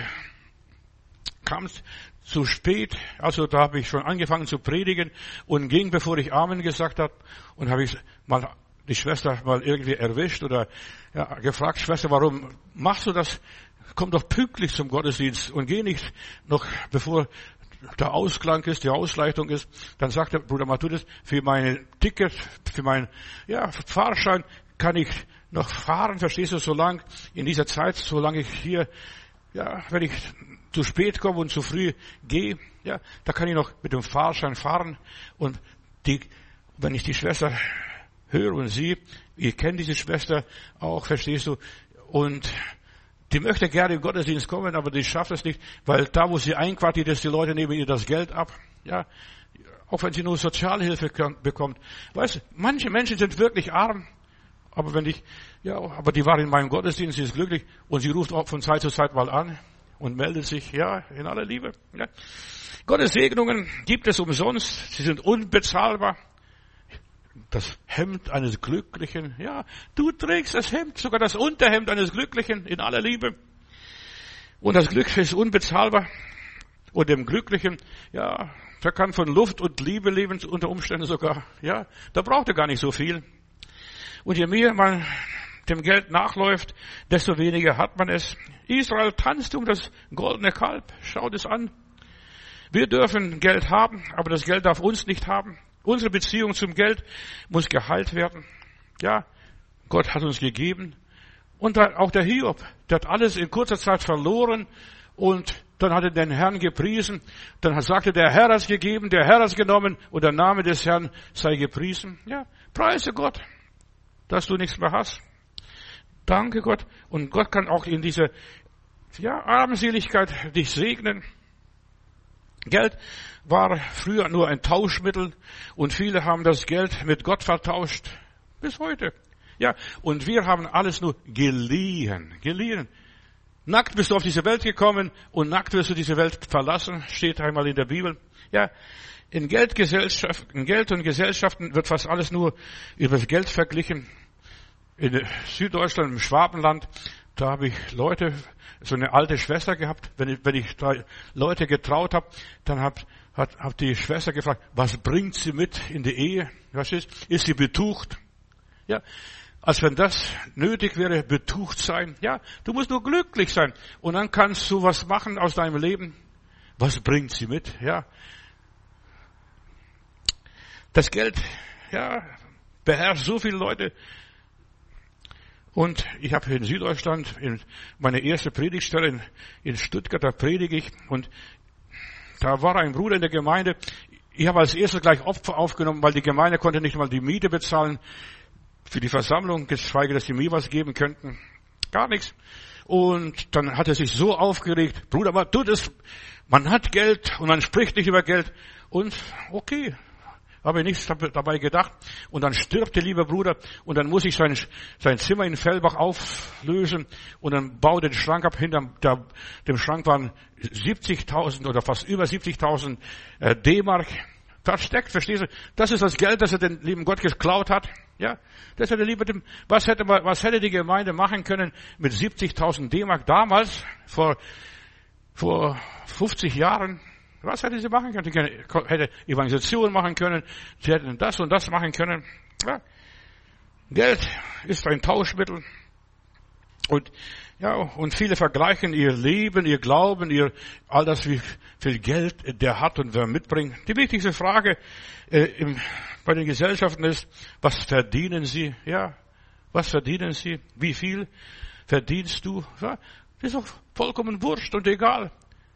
kam zu spät. Also da habe ich schon angefangen zu predigen und ging, bevor ich Amen gesagt habe. Und habe ich mal die Schwester mal irgendwie erwischt oder gefragt, Schwester, warum machst du das? Komm doch pünktlich zum Gottesdienst und geh nicht noch, bevor der Ausklang ist, die Ausleitung ist. Dann sagt der Bruder Matthäus, für mein Ticket, für meinen Fahrschein kann ich noch fahren, verstehst du, solange in dieser Zeit, solange ich hier, wenn ich zu spät komme und zu früh gehe, da kann ich noch mit dem Fahrschein fahren. Und wenn ich die Schwester höre und sie, ihr kennt diese Schwester auch, verstehst du, und die möchte gerne im Gottesdienst kommen, aber die schafft es nicht, weil da, wo sie einquartiert ist, die Leute nehmen ihr das Geld ab. Ja, auch wenn sie nur Sozialhilfe bekommt. Weißt du, manche Menschen sind wirklich arm, aber die war in meinem Gottesdienst, sie ist glücklich und sie ruft auch von Zeit zu Zeit mal an und meldet sich, in aller Liebe. Ja. Gottes Segnungen gibt es umsonst, sie sind unbezahlbar. Das Hemd eines Glücklichen. Ja, du trägst das Hemd, sogar das Unterhemd eines Glücklichen in aller Liebe. Und das Glück ist unbezahlbar. Und dem Glücklichen, der kann von Luft und Liebe leben, unter Umständen sogar. Ja, da braucht er gar nicht so viel. Und je mehr man dem Geld nachläuft, desto weniger hat man es. Israel tanzt um das goldene Kalb. Schaut es an. Wir dürfen Geld haben, aber das Geld darf uns nicht haben. Unsere Beziehung zum Geld muss geheilt werden. Ja, Gott hat uns gegeben. Und auch der Hiob, der hat alles in kurzer Zeit verloren und dann hat er den Herrn gepriesen. Dann sagte, der Herr hat es gegeben, der Herr hat es genommen und der Name des Herrn sei gepriesen. Ja, preise Gott, dass du nichts mehr hast. Danke Gott. Und Gott kann auch in dieser Armseligkeit dich segnen. Geld war früher nur ein Tauschmittel und viele haben das Geld mit Gott vertauscht. Bis heute. Ja, und wir haben alles nur geliehen. Nackt bist du auf diese Welt gekommen und nackt wirst du diese Welt verlassen, steht einmal in der Bibel. Ja, in Geld und Gesellschaften wird fast alles nur über das Geld verglichen. In Süddeutschland, im Schwabenland, Da habe ich Leute, so eine alte Schwester gehabt. Wenn ich 3 Leute getraut habe, dann hat die Schwester gefragt, was bringt sie mit in die Ehe? Ist sie betucht? Ja, als wenn das nötig wäre, betucht sein. Ja, du musst nur glücklich sein. Und dann kannst du was machen aus deinem Leben. Was bringt sie mit? Ja, das Geld, ja, beherrscht so viele Leute. Und ich habe hier in Süddeutschland meine erste Predigtstelle in Stuttgart, da predige ich. Und da war ein Bruder in der Gemeinde. Ich habe als erstes gleich Opfer aufgenommen, weil die Gemeinde konnte nicht mal die Miete bezahlen für die Versammlung, geschweige, dass sie mir was geben könnten. Gar nichts. Und dann hat er sich so aufgeregt. Bruder, aber tut es. Man hat Geld und man spricht nicht über Geld. Und okay. Habe ich nichts dabei gedacht. Und dann stirbt der liebe Bruder. Und dann muss ich sein Zimmer in Fellbach auflösen. Und dann baue den Schrank ab. Hinter dem Schrank waren 70.000 oder fast über 70.000 D-Mark versteckt. Verstehst du? Das ist das Geld, das er den lieben Gott geklaut hat. Ja, das hat der liebe, was hätte die Gemeinde machen können mit 70.000 D-Mark damals, vor 50 Jahren? Was hätte sie machen können? Sie hätte Evangelisation machen können. Sie hätten das und das machen können. Ja. Geld ist ein Tauschmittel. Und viele vergleichen ihr Leben, ihr Glauben, all das, wie viel Geld der hat und wer mitbringt. Die wichtigste Frage bei den Gesellschaften ist, was verdienen sie? Ja, was verdienen sie? Wie viel verdienst du? Ja, das ist doch vollkommen wurscht und egal.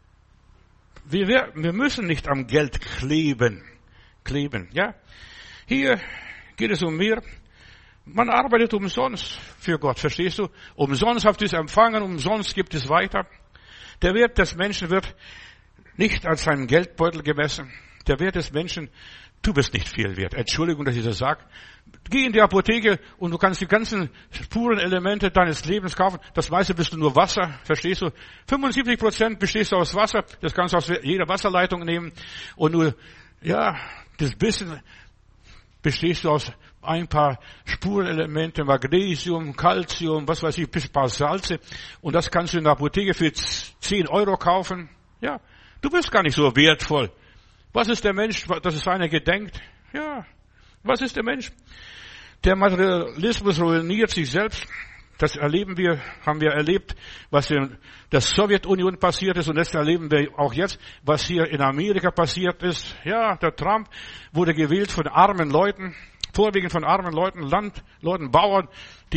Wir müssen nicht am Geld kleben, ja. Hier geht es um mehr. Man arbeitet umsonst für Gott, verstehst du? Umsonst habt ihr es empfangen, umsonst gibt es weiter. Der Wert des Menschen wird nicht an seinem Geldbeutel gemessen. Der Wert des Menschen, du bist nicht viel wert. Entschuldigung, dass ich das sage. Geh in die Apotheke und du kannst die ganzen puren Elemente deines Lebens kaufen. Das meiste bist du nur Wasser, verstehst du? 75% bestehst du aus Wasser. Das kannst du aus jeder Wasserleitung nehmen. Und nur, ja, das bisschen bestehst du aus ein paar Spurenelemente, Magnesium, Calcium, was weiß ich, ein paar Salze. Und das kannst du in der Apotheke für 10 € kaufen. Ja, du bist gar nicht so wertvoll. Was ist der Mensch, dass es einer gedenkt? Ja, was ist der Mensch? Der Materialismus ruiniert sich selbst. Das haben wir erlebt, was in der Sowjetunion passiert ist. Und das erleben wir auch jetzt, was hier in Amerika passiert ist. Ja, der Trump wurde gewählt von armen Leuten, vorwiegend von armen Leuten, Landleuten, Bauern, die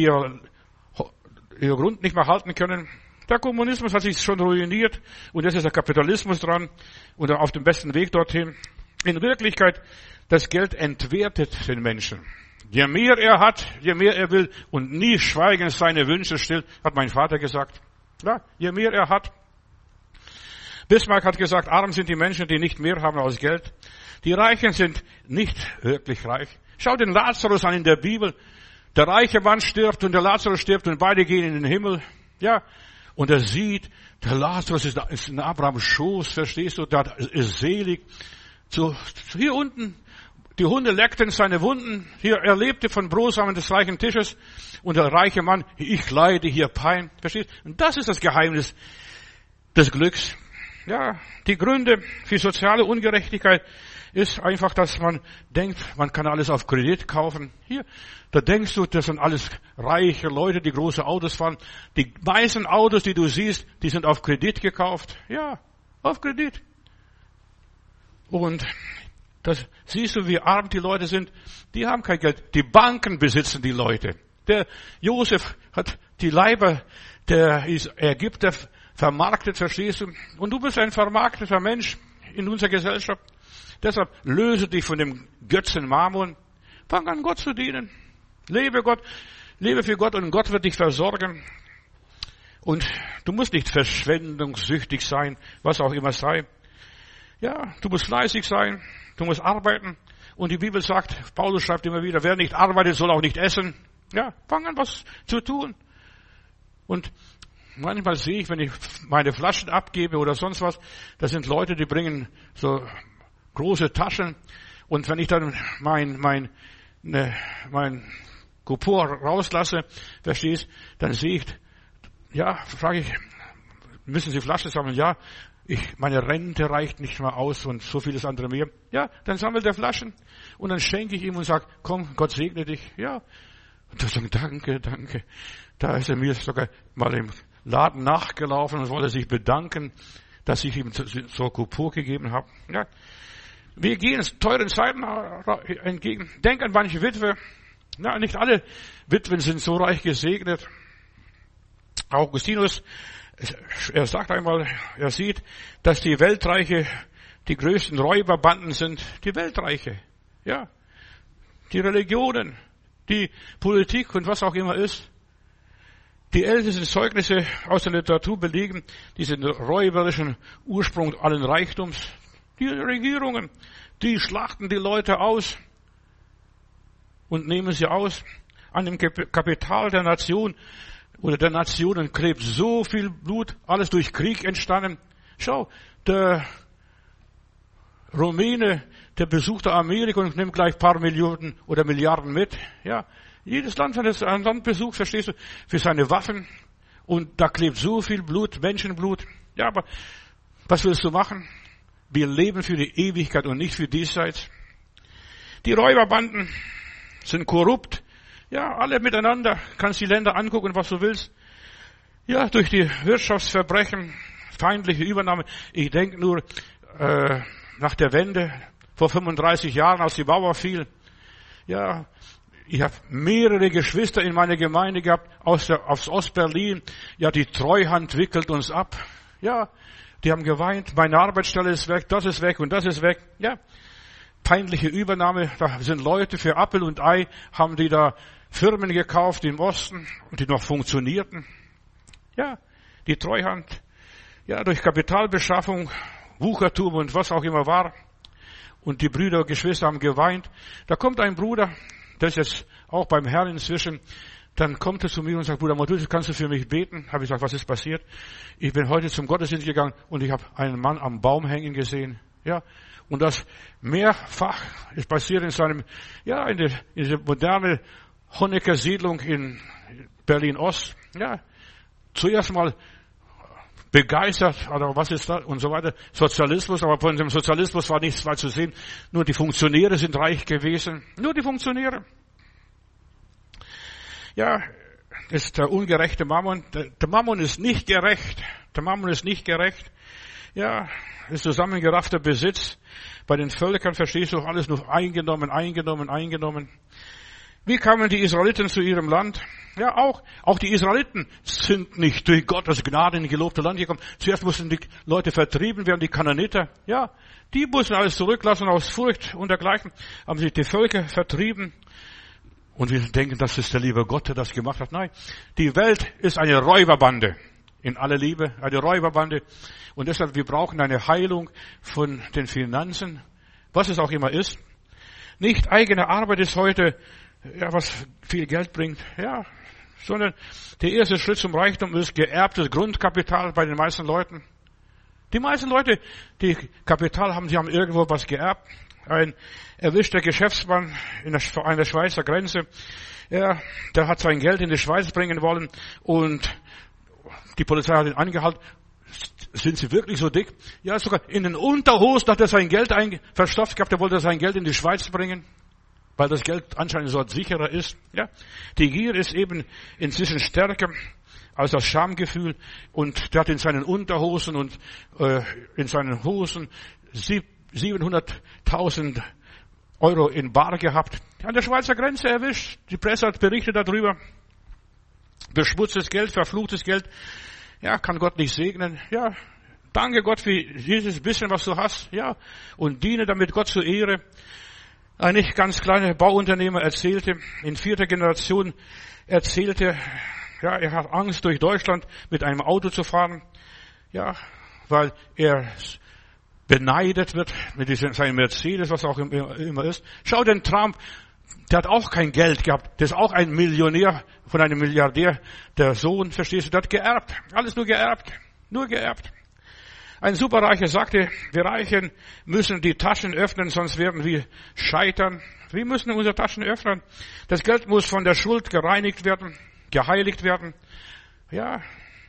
ihr Grund nicht mehr halten können. Der Kommunismus hat sich schon ruiniert und jetzt ist der Kapitalismus dran und auf dem besten Weg dorthin. In Wirklichkeit, das Geld entwertet den Menschen. Je mehr er hat, je mehr er will und nie schweigen seine Wünsche still, hat mein Vater gesagt. Ja, je mehr er hat. Bismarck hat gesagt, arm sind die Menschen, die nicht mehr haben als Geld. Die Reichen sind nicht wirklich reich. Schau den Lazarus an in der Bibel. Der reiche Mann stirbt und der Lazarus stirbt und beide gehen in den Himmel. Ja, und er sieht, der Lazarus ist in Abrahams Schoß, verstehst du, der ist selig. So, hier unten, die Hunde leckten seine Wunden. Hier, er lebte von Brosamen des reichen Tisches. Und der reiche Mann, ich leide hier Pein. Verstehst du? Und das ist das Geheimnis des Glücks. Ja, die Gründe für soziale Ungerechtigkeit ist einfach, dass man denkt, man kann alles auf Kredit kaufen. Hier, da denkst du, das sind alles reiche Leute, die große Autos fahren. Die meisten Autos, die du siehst, die sind auf Kredit gekauft. Ja, auf Kredit. Und das siehst du, wie arm die Leute sind. Die haben kein Geld. Die Banken besitzen die Leute. Der Josef hat die Leiber der Ägypter vermarktet, verstehst du? Und du bist ein vermarkteter Mensch in unserer Gesellschaft. Deshalb löse dich von dem Götzen Mammon. Fang an, Gott zu dienen. Lebe für Gott und Gott wird dich versorgen. Und du musst nicht verschwendungssüchtig sein, was auch immer sei. Ja, du musst fleißig sein, du musst arbeiten. Und die Bibel sagt, Paulus schreibt immer wieder, wer nicht arbeitet, soll auch nicht essen. Ja, fang an, was zu tun. Und manchmal sehe ich, wenn ich meine Flaschen abgebe oder sonst was, das sind Leute, die bringen so große Taschen. Und wenn ich dann mein Coupon rauslasse, verstehst, dann sehe ich Ja, frage ich, müssen Sie Flaschen sammeln? Ja, meine Rente reicht nicht mehr aus und so vieles andere mehr. Ja, dann sammelt er Flaschen und dann schenke ich ihm und sage, komm, Gott segne dich. Ja, und er sagt, danke, danke. Da ist er mir sogar mal im Laden nachgelaufen und wollte sich bedanken, dass ich ihm so Coupon gegeben habe. Ja, wir gehen teuren Zeiten entgegen. Denk an manche Witwe. Na, nicht alle Witwen sind so reich gesegnet. Augustinus, er sagt einmal, er sieht, dass die Weltreiche die größten Räuberbanden sind. Die Weltreiche, ja, die Religionen, die Politik und was auch immer ist. Die ältesten Zeugnisse aus der Literatur belegen diesen räuberischen Ursprung allen Reichtums. Die Regierungen, die schlachten die Leute aus und nehmen sie aus. An dem Kapital der Nation oder der Nationen klebt so viel Blut, alles durch Krieg entstanden. Schau, der Rumäne, der besucht Amerika und nimmt gleich ein paar Millionen oder Milliarden mit. Ja, jedes Land, wenn es ein Land besucht, verstehst du, für seine Waffen. Und da klebt so viel Blut, Menschenblut. Ja, aber was willst du machen? Wir leben für die Ewigkeit und nicht für diesseits. Die Räuberbanden sind korrupt. Ja, alle miteinander. Kannst die Länder angucken, was du willst. Ja, durch die Wirtschaftsverbrechen, feindliche Übernahme. Ich denke nur, nach der Wende, vor 35 Jahren, als die Mauer fiel. Ja, ich habe mehrere Geschwister in meiner Gemeinde gehabt, aus Ostberlin. Ja, die Treuhand wickelt uns ab. Ja, die haben geweint. Meine Arbeitsstelle ist weg, das ist weg und das ist weg. Ja, peinliche Übernahme. Da sind Leute für Apfel und Ei, haben die da Firmen gekauft im Osten und die noch funktionierten. Ja, die Treuhand. Ja, durch Kapitalbeschaffung, Wuchertum und was auch immer war. Und die Brüder und Geschwister haben geweint. Da kommt ein Bruder, der ist jetzt auch beim Herrn inzwischen. Dann kommt er zu mir und sagt, Bruder Matthäus, kannst du für mich beten? Habe ich gesagt, was ist passiert? Ich bin heute zum Gottesdienst gegangen und ich habe einen Mann am Baum hängen gesehen. Ja, und das mehrfach ist passiert in seinem, ja, in dieser moderne Honecker-Siedlung in Berlin-Ost. Ja, zuerst mal begeistert, oder was ist das und so weiter. Sozialismus, aber von dem Sozialismus war nichts weiter zu sehen. Nur die Funktionäre sind reich gewesen. Nur die Funktionäre. Ja, das ist der ungerechte Mammon. Der Mammon ist nicht gerecht. Der Mammon ist nicht gerecht. Ja, ist zusammengeraffter Besitz. Bei den Völkern verstehst du alles nur eingenommen. Wie kamen die Israeliten zu ihrem Land? Ja, auch die Israeliten sind nicht durch Gottes Gnade in die gelobte Land gekommen. Zuerst mussten die Leute vertrieben werden, die Kananiter. Ja, die mussten alles zurücklassen aus Furcht und dergleichen. Haben sie die Völker vertrieben. Und wir denken, das ist der liebe Gott, der das gemacht hat. Nein, die Welt ist eine Räuberbande. In aller Liebe, eine Räuberbande. Und deshalb, wir brauchen eine Heilung von den Finanzen. Was es auch immer ist. Nicht eigene Arbeit ist heute, ja, was viel Geld bringt. Ja, sondern der erste Schritt zum Reichtum ist geerbtes Grundkapital bei den meisten Leuten. Die meisten Leute, die Kapital haben, sie haben irgendwo was geerbt. Ein erwischter Geschäftsmann an der Schweizer Grenze, ja, der hat sein Geld in die Schweiz bringen wollen und die Polizei hat ihn angehalten. Sind Sie wirklich so dick? Ja, sogar in den Unterhosen hat er sein Geld verstopft gehabt, er wollte sein Geld in die Schweiz bringen, weil das Geld anscheinend dort sicherer ist. Ja, die Gier ist eben inzwischen stärker als das Schamgefühl und der hat in seinen Unterhosen und in seinen Hosen 700.000 Euro in Bar gehabt. An der Schweizer Grenze erwischt. Die Presse hat berichtet darüber. Beschmutztes Geld, verfluchtes Geld. Ja, kann Gott nicht segnen. Ja, danke Gott für dieses bisschen, was du hast. Ja, und diene damit Gott zur Ehre. Ein nicht ganz kleiner Bauunternehmer erzählte, in 4. Generation erzählte, ja, er hat Angst, durch Deutschland mit einem Auto zu fahren. Ja, weil er beneidet wird mit seinem Mercedes, was auch immer ist. Schau den Trump, der hat auch kein Geld gehabt. Der ist auch ein Millionär von einem Milliardär. Der Sohn, verstehst du, der hat geerbt. Alles nur geerbt. Nur geerbt. Ein Superreicher sagte, wir Reichen müssen die Taschen öffnen, sonst werden wir scheitern. Wir müssen unsere Taschen öffnen. Das Geld muss von der Schuld gereinigt werden, geheiligt werden. Ja,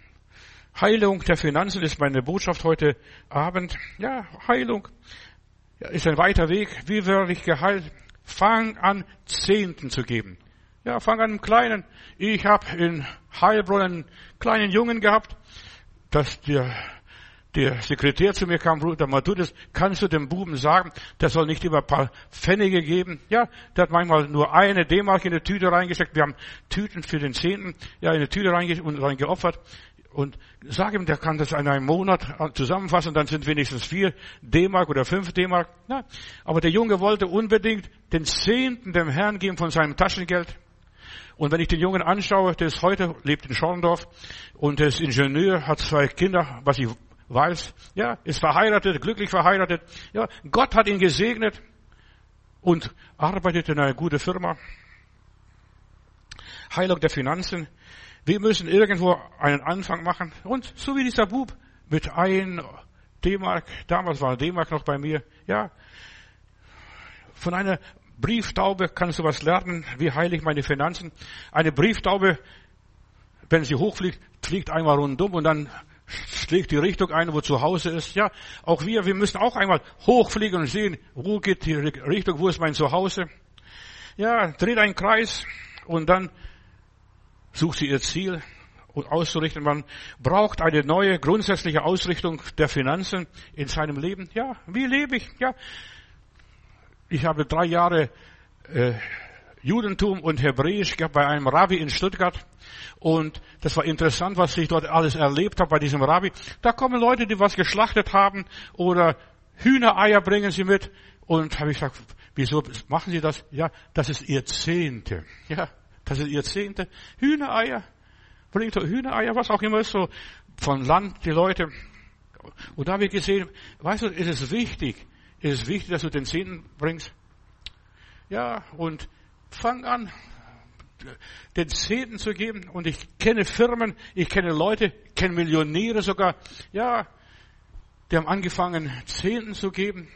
Heilung der Finanzen ist meine Botschaft heute Abend. Ja, Heilung ist ein weiter Weg. Wie werde ich geheilt? Fang an, Zehnten zu geben. Ja, fang an im Kleinen. Ich habe in Heilbronn einen kleinen Jungen gehabt, dass der Sekretär zu mir kam, Bruder Matthäus, kannst du dem Buben sagen, der soll nicht immer ein paar Pfennige geben? Ja, der hat manchmal nur eine D-Mark in eine Tüte reingesteckt. Wir haben Tüten für den Zehnten, ja, in eine Tüte reingeopfert. Und sag ihm, der kann das in einem Monat zusammenfassen, dann sind wenigstens 4 D-Mark oder 5 D-Mark. Ja, aber der Junge wollte unbedingt den Zehnten dem Herrn geben von seinem Taschengeld. Und wenn ich den Jungen anschaue, der ist heute, lebt in Schorndorf und der ist Ingenieur, hat 2 Kinder, was ich weiß, ja, ist verheiratet, glücklich verheiratet. Ja, Gott hat ihn gesegnet und arbeitet in einer guten Firma. Heilung der Finanzen. Wir müssen irgendwo einen Anfang machen. Und so wie dieser Bub mit 1 D-Mark, damals war D-Mark noch bei mir, ja, von einer Brieftaube kannst du was lernen, wie heile ich meine Finanzen. Eine Brieftaube, wenn sie hochfliegt, fliegt einmal rundum und dann schlägt die Richtung ein, wo zu Hause ist. Ja, auch wir müssen auch einmal hochfliegen und sehen, wo geht die Richtung, wo ist mein Zuhause. Ja, dreht einen Kreis und dann sucht sie ihr Ziel und auszurichten. Man braucht eine neue, grundsätzliche Ausrichtung der Finanzen in seinem Leben. Ja, wie lebe ich? Ja, ich habe 3 Jahre Judentum und Hebräisch gehabt bei einem Rabbi in Stuttgart. Und das war interessant, was ich dort alles erlebt habe bei diesem Rabbi. Da kommen Leute, die was geschlachtet haben oder Hühnereier bringen sie mit. Und habe ich gesagt, wieso machen sie das? Ja, das ist ihr Zehnte. Ja, das ist ihr Zehnte. Hühnereier, bringt Hühnereier, was auch immer ist, so von Land, die Leute. Und da habe ich gesehen, weißt du, es ist wichtig, dass du den Zehnten bringst. Ja, und fang an, den Zehnten zu geben. Und ich kenne Firmen, ich kenne Leute, kenne Millionäre sogar, ja, die haben angefangen, Zehnten zu geben.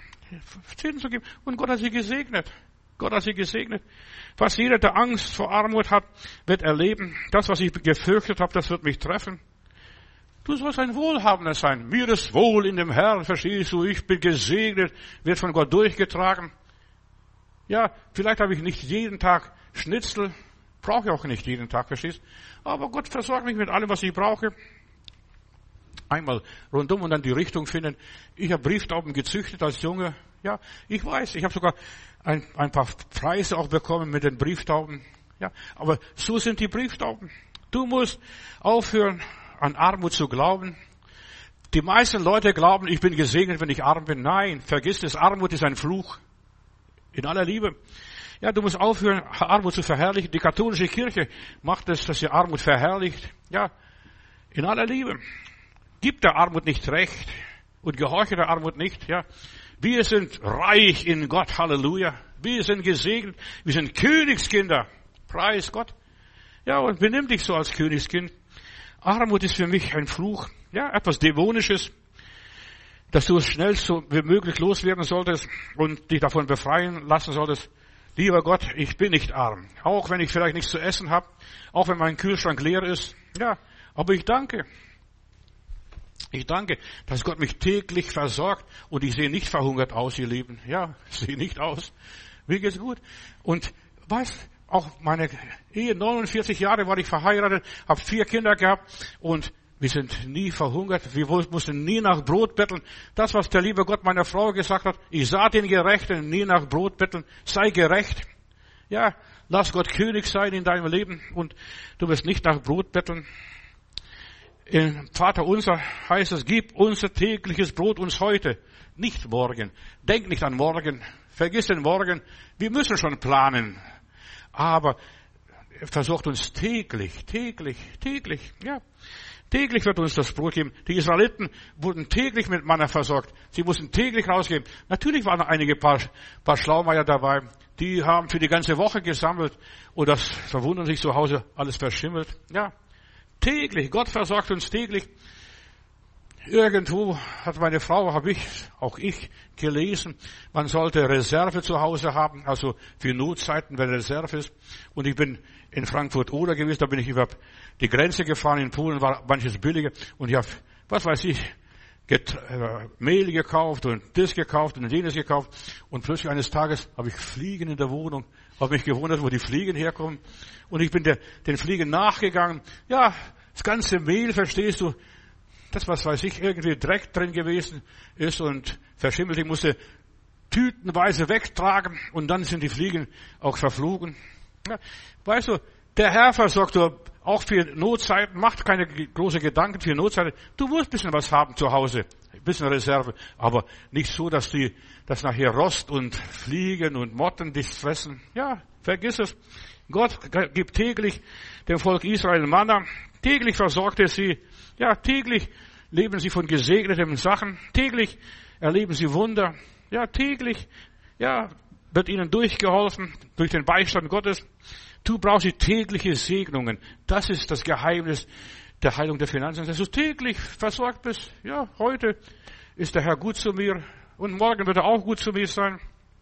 Und Gott hat sie gesegnet. Gott hat sie gesegnet. Was jeder, der Angst vor Armut hat, wird erleben. Das, was ich gefürchtet habe, das wird mich treffen. Du sollst ein Wohlhabender sein. Mir ist wohl in dem Herrn, verstehst du? Ich bin gesegnet, wird von Gott durchgetragen. Ja, vielleicht habe ich nicht jeden Tag Schnitzel, brauche ich auch nicht jeden Tag, verstehst du? Aber Gott versorgt mich mit allem, was ich brauche. Einmal rundum und dann die Richtung finden. Ich habe Brieftauben gezüchtet als Junge. Ja, ich weiß, ich habe sogar ein paar Preise auch bekommen mit den Brieftauben. Ja, aber so sind die Brieftauben. Du musst aufhören, an Armut zu glauben. Die meisten Leute glauben, ich bin gesegnet, wenn ich arm bin. Nein, vergiss es, Armut ist ein Fluch. In aller Liebe. Ja, du musst aufhören, Armut zu verherrlichen. Die katholische Kirche macht es, dass sie Armut verherrlicht. Ja, in aller Liebe. Gib der Armut nicht recht und gehorche der Armut nicht. Ja, wir sind reich in Gott. Halleluja. Wir sind gesegnet. Wir sind Königskinder. Preis Gott. Ja, und benimm dich so als Königskind. Armut ist für mich ein Fluch. Ja, etwas Dämonisches, dass du es schnell so wie möglich loswerden solltest und dich davon befreien lassen solltest. Lieber Gott, ich bin nicht arm. Auch wenn ich vielleicht nichts zu essen habe, auch wenn mein Kühlschrank leer ist. Ja, aber ich danke. Ich danke, dass Gott mich täglich versorgt und ich sehe nicht verhungert aus, ihr Lieben. Ja, ich sehe nicht aus. Mir geht's gut. Und weißt, auch meine Ehe, 49 Jahre war ich verheiratet, habe 4 Kinder gehabt und wir sind nie verhungert, wir mussten nie nach Brot betteln. Das, was der liebe Gott meiner Frau gesagt hat, ich sah den Gerechten nie nach Brot betteln, sei gerecht. Ja, lass Gott König sein in deinem Leben und du wirst nicht nach Brot betteln. Im Vater unser heißt es, gib unser tägliches Brot uns heute, nicht morgen. Denk nicht an morgen, vergiss den Morgen, wir müssen schon planen. Aber er versorgt uns täglich, ja. Täglich wird uns das Brot geben. Die Israeliten wurden täglich mit Manna versorgt. Sie mussten täglich rausgeben. Natürlich waren einige paar Schlaumeier dabei. Die haben für die ganze Woche gesammelt. Und das verwundern sich zu Hause, alles verschimmelt. Ja, täglich. Gott versorgt uns täglich. Irgendwo hat meine Frau, auch ich gelesen, man sollte Reserve zu Hause haben, also für Notzeiten, wenn Reserve ist. Und ich bin in Frankfurt-Oder gewesen, da bin ich über die Grenze gefahren, in Polen war manches billiger. Und ich habe, was weiß ich, Mehl gekauft und das gekauft und jenes gekauft. Und plötzlich eines Tages habe ich Fliegen in der Wohnung, habe mich gewundert, wo die Fliegen herkommen. Und ich bin den Fliegen nachgegangen. Ja, das ganze Mehl, verstehst du, das, was weiß ich, irgendwie Dreck drin gewesen ist und verschimmelt. Ich musste tütenweise wegtragen und dann sind die Fliegen auch verflogen. Ja, weißt du, der Herr versorgt auch für Notzeiten, macht keine großen Gedanken für Notzeiten. Du musst ein bisschen was haben zu Hause, ein bisschen Reserve, aber nicht so, dass nachher Rost und Fliegen und Motten dich fressen. Ja, vergiss es. Gott gibt täglich dem Volk Israel Manna, täglich versorgt er sie. Ja, täglich leben sie von gesegneten Sachen. Täglich erleben sie Wunder. Ja, täglich, ja, wird ihnen durchgeholfen durch den Beistand Gottes. Du brauchst die tägliche Segnungen. Das ist das Geheimnis der Heilung der Finanzen, dass du täglich versorgt bist. Ja, heute ist der Herr gut zu mir und morgen wird er auch gut zu mir sein.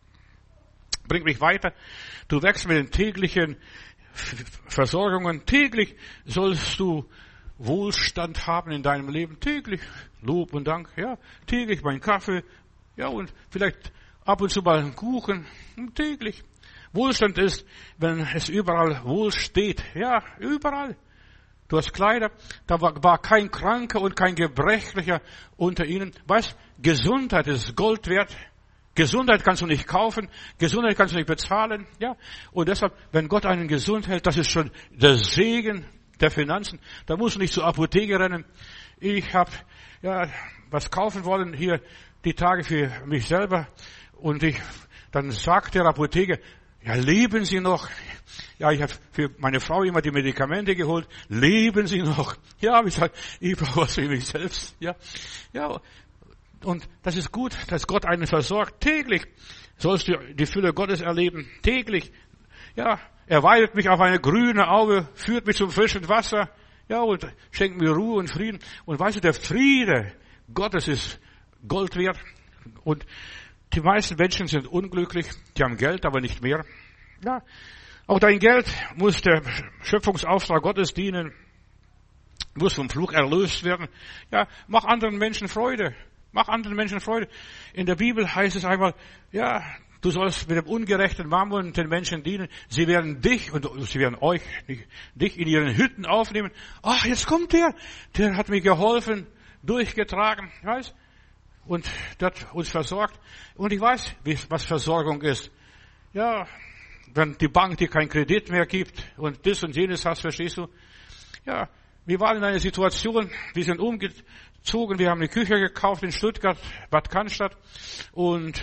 Bringt mich weiter. Du wächst mit den täglichen Versorgungen. Täglich sollst du Wohlstand haben in deinem Leben. Täglich Lob und Dank. Ja, täglich mein Kaffee. Ja, und vielleicht ab und zu mal einen Kuchen. Täglich. Wohlstand ist, wenn es überall wohl steht. Ja, überall. Du hast Kleider. Da war kein Kranker und kein Gebrechlicher unter ihnen. Weißt, Gesundheit ist Gold wert. Gesundheit kannst du nicht kaufen. Gesundheit kannst du nicht bezahlen. Ja. Und deshalb, wenn Gott einen gesund hält, das ist schon der Segen der Finanzen. Da musst du nicht zur Apotheke rennen. Ich habe was kaufen wollen hier die Tage für mich selber. Und dann sagt der Apotheker, ja, leben Sie noch? Ja, ich habe für meine Frau immer die Medikamente geholt. Leben Sie noch? Ja, habe ich gesagt, ich brauche was für mich selbst. Ja, ja. Und das ist gut, dass Gott einen versorgt. Täglich sollst du die Fülle Gottes erleben. Täglich. Ja, er weidet mich auf eine grüne Aue, führt mich zum frischen Wasser. Ja, und schenkt mir Ruhe und Frieden. Und weißt du, der Friede Gottes ist Gold wert. Und die meisten Menschen sind unglücklich. Die haben Geld, aber nicht mehr. Ja, auch dein Geld muss der Schöpfungsauftrag Gottes dienen. Muss vom Fluch erlöst werden. Ja, mach anderen Menschen Freude. Mach anderen Menschen Freude. In der Bibel heißt es einmal, ja, du sollst mit dem ungerechten Mammon den Menschen dienen. Sie werden dich und sie werden euch, dich in ihren Hütten aufnehmen. Ach, jetzt kommt der hat mir geholfen, durchgetragen, weißt? Und der hat uns versorgt. Und ich weiß, was Versorgung ist. Ja, wenn die Bank dir keinen Kredit mehr gibt und das und jenes hast, verstehst du? Ja, wir waren in einer Situation, wir sind umgezogen, wir haben eine Küche gekauft in Stuttgart, Bad Cannstatt und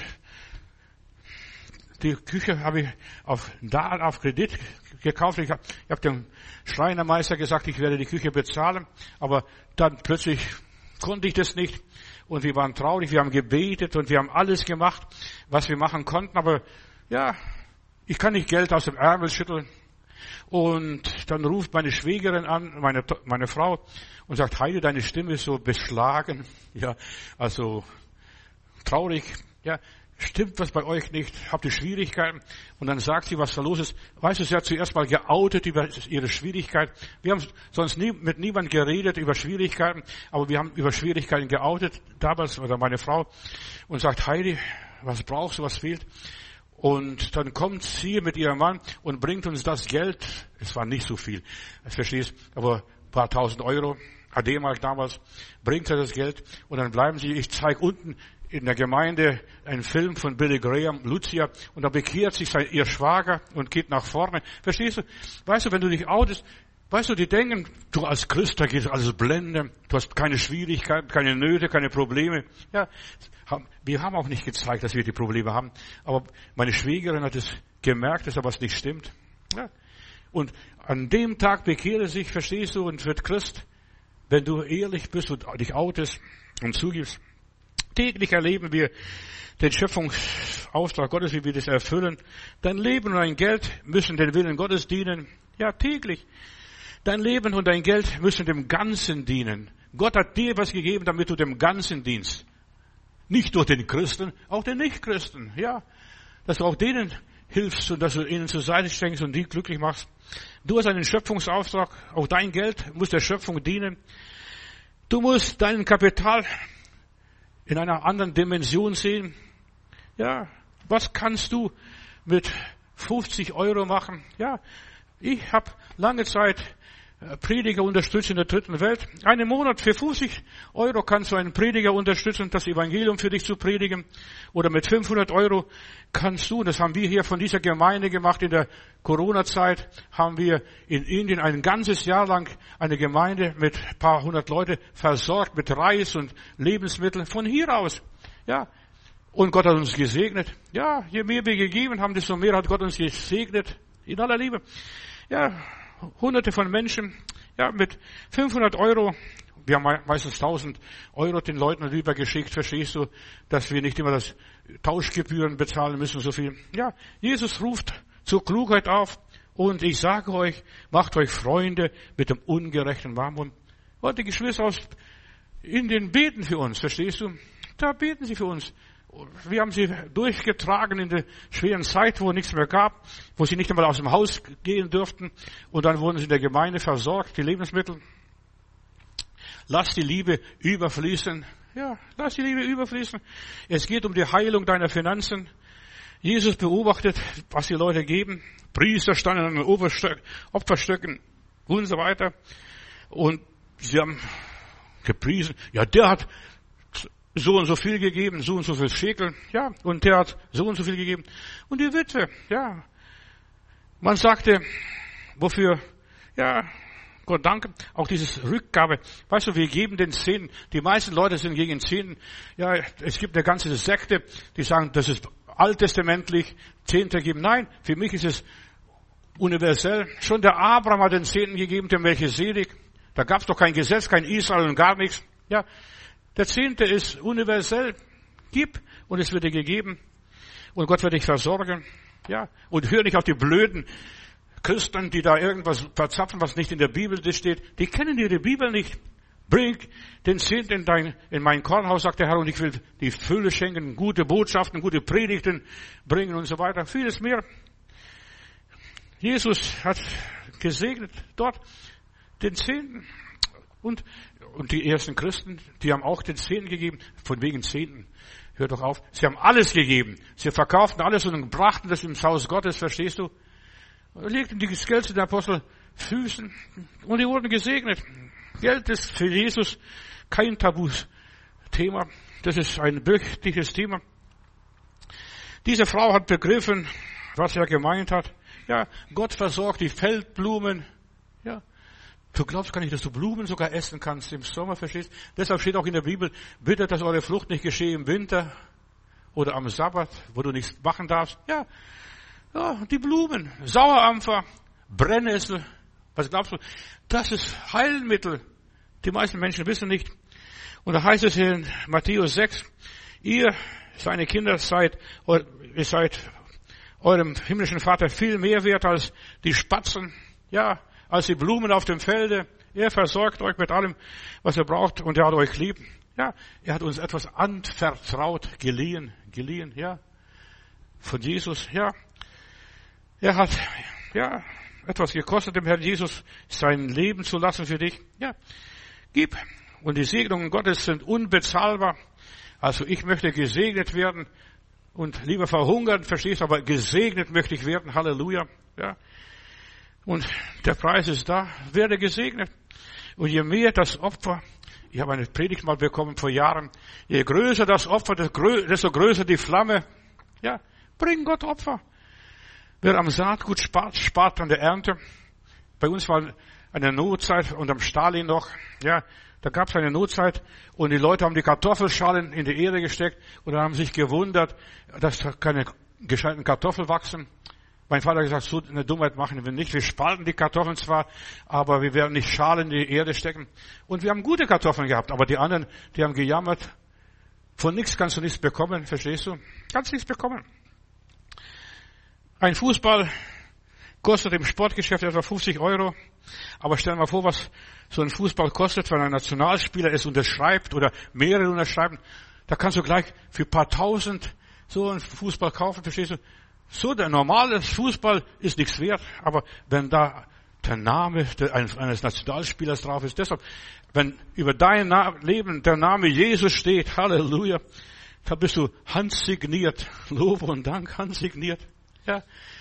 die Küche habe ich auf Kredit gekauft. Ich hab dem Schreinermeister gesagt, ich werde die Küche bezahlen, aber dann plötzlich konnte ich das nicht. Und wir waren traurig, wir haben gebetet und wir haben alles gemacht, was wir machen konnten. Aber ja, ich kann nicht Geld aus dem Ärmel schütteln. Und dann ruft meine Schwägerin an, meine Frau, und sagt, Heidi, deine Stimme ist so beschlagen. Ja, also traurig. Ja, stimmt was bei euch nicht? Habt ihr Schwierigkeiten? Und dann sagt sie, was da los ist. Weißt du, sie hat zuerst mal geoutet über ihre Schwierigkeit. Wir haben sonst mit niemandem geredet über Schwierigkeiten, aber wir haben über Schwierigkeiten geoutet, damals, oder meine Frau, und sagt, Heidi, was brauchst du, was fehlt? Und dann kommt sie mit ihrem Mann und bringt uns das Geld. Es war nicht so viel, verstehst, aber ein paar tausend Euro, D-Mark damals, bringt er das Geld und dann bleiben sie, ich zeige unten in der Gemeinde einen Film von Billy Graham, Lucia, und da bekehrt sich ihr Schwager und geht nach vorne. Verstehst du? Weißt du, wenn du dich outest, weißt du, die denken, du als Christ, da geht alles blende, du hast keine Schwierigkeiten, keine Nöte, keine Probleme. Ja, wir haben auch nicht gezeigt, dass wir die Probleme haben, aber meine Schwägerin hat es gemerkt, dass da was nicht stimmt. Ja. Und an dem Tag bekehrt er sich, verstehst du, und wird Christ, wenn du ehrlich bist und dich outest und zugibst. Täglich erleben wir den Schöpfungsauftrag Gottes, wie wir das erfüllen. Dein Leben und dein Geld müssen den Willen Gottes dienen. Ja, täglich. Dein Leben und dein Geld müssen dem Ganzen dienen. Gott hat dir was gegeben, damit du dem Ganzen dienst. Nicht nur den Christen, auch den Nichtchristen. Ja, dass du auch denen hilfst und dass du ihnen zur Seite stellst und die glücklich machst. Du hast einen Schöpfungsauftrag, auch dein Geld muss der Schöpfung dienen. Du musst dein Kapital in einer anderen Dimension sehen. Ja, was kannst du mit 50 Euro machen? Ja, ich habe lange Zeit Prediger unterstützt in der dritten Welt. Einen Monat für 50 Euro kannst du einen Prediger unterstützen, das Evangelium für dich zu predigen. Oder mit 500 Euro kannst du, das haben wir hier von dieser Gemeinde gemacht in der Corona-Zeit, haben wir in Indien ein ganzes Jahr lang eine Gemeinde mit ein paar hundert Leute versorgt mit Reis und Lebensmitteln von hier aus. Ja. Und Gott hat uns gesegnet. Ja, je mehr wir gegeben haben, desto mehr hat Gott uns gesegnet. In aller Liebe. Ja, Hunderte von Menschen, ja, mit 500 Euro, wir haben meistens 1000 Euro den Leuten rübergeschickt, verstehst du, dass wir nicht immer das Tauschgebühren bezahlen müssen, so viel. Ja, Jesus ruft zur Klugheit auf und ich sage euch, macht euch Freunde mit dem ungerechten Mammon. Und die Geschwister aus Indien beten für uns, verstehst du? Da beten sie für uns. Wir haben sie durchgetragen in der schweren Zeit, wo nichts mehr gab, wo sie nicht einmal aus dem Haus gehen durften. Und dann wurden sie in der Gemeinde versorgt, die Lebensmittel. Lass die Liebe überfließen. Ja, lass die Liebe überfließen. Es geht um die Heilung deiner Finanzen. Jesus beobachtet, was die Leute geben. Priester standen an den Opferstöcken und so weiter. Und sie haben gepriesen. Ja, der hat so und so viel gegeben, so und so viel Schekel, ja, und der hat so und so viel gegeben. Und die Witwe, ja, man sagte, wofür, ja, Gott danke, auch dieses Rückgabe, weißt du, wir geben den Zehnten, die meisten Leute sind gegen Zehnten, ja, es gibt eine ganze Sekte, die sagen, das ist alttestamentlich, Zehnte geben, nein, für mich ist es universell, schon der Abraham hat den Zehnten gegeben, dem welche selig, da gab es doch kein Gesetz, kein Israel und gar nichts, ja, der Zehnte ist universell. Gib und es wird dir gegeben. Und Gott wird dich versorgen. Ja. Und hör nicht auf die blöden Christen, die da irgendwas verzapfen, was nicht in der Bibel steht. Die kennen ihre Bibel nicht. Bring den Zehnten in mein Kornhaus, sagt der Herr, und ich will die Fülle schenken, gute Botschaften, gute Predigten bringen und so weiter. Vieles mehr. Jesus hat gesegnet dort den Zehnten. Und die ersten Christen, die haben auch den Zehnten gegeben, von wegen Zehnten. Hör doch auf. Sie haben alles gegeben. Sie verkauften alles und brachten das ins Haus Gottes, verstehst du? Legten das Geld zu den Apostel Füßen und die wurden gesegnet. Geld ist für Jesus kein Tabuthema. Das ist ein wichtiges Thema. Diese Frau hat begriffen, was er gemeint hat. Ja, Gott versorgt die Feldblumen. Ja. Du glaubst gar nicht, dass du Blumen sogar essen kannst im Sommer, verstehst? Deshalb steht auch in der Bibel, bittet, dass eure Frucht nicht geschehe im Winter oder am Sabbat, wo du nichts machen darfst. Ja, die Blumen, Sauerampfer, Brennnessel, was glaubst du? Das ist Heilmittel. Die meisten Menschen wissen nicht. Und da heißt es hier in Matthäus 6, ihr, seine Kinder, ihr seid eurem himmlischen Vater viel mehr wert als die Spatzen. Ja, als die Blumen auf dem Felde. Er versorgt euch mit allem, was ihr braucht, und er hat euch lieb. Ja, er hat uns etwas anvertraut, geliehen, ja, von Jesus, ja. Er hat, ja, etwas gekostet, dem Herrn Jesus sein Leben zu lassen für dich. Ja, gib. Und die Segnungen Gottes sind unbezahlbar. Also ich möchte gesegnet werden und lieber verhungern, verstehst du, aber gesegnet möchte ich werden. Halleluja, ja. Und der Preis ist da, werde gesegnet. Und je mehr das Opfer, ich habe eine Predigt mal bekommen vor Jahren, je größer das Opfer, desto größer die Flamme. Ja, bring Gott Opfer. Wer am Saatgut spart an der Ernte. Bei uns war eine Notzeit unterm Stalin noch, ja, da gab es eine Notzeit und die Leute haben die Kartoffelschalen in die Erde gesteckt und dann haben sich gewundert, dass da keine gescheiten Kartoffeln wachsen. Mein Vater hat gesagt, so eine Dummheit machen wir nicht. Wir spalten die Kartoffeln zwar, aber wir werden nicht Schalen in die Erde stecken. Und wir haben gute Kartoffeln gehabt, aber die anderen, die haben gejammert. Von nichts kannst du nichts bekommen, verstehst du? Kannst nichts bekommen. Ein Fußballcoach kostet im Sportgeschäft etwa 50 Euro. Aber stell dir mal vor, was so ein Fußball kostet, wenn ein Nationalspieler es unterschreibt oder mehrere unterschreiben. Da kannst du gleich für ein paar Tausend so einen Fußball kaufen, verstehst du? So, der normale Fußball ist nichts wert. Aber wenn da der Name eines Nationalspielers drauf ist, deshalb, wenn über dein Leben der Name Jesus steht, Halleluja, da bist du handsigniert. Lob und Dank, handsigniert. Ja.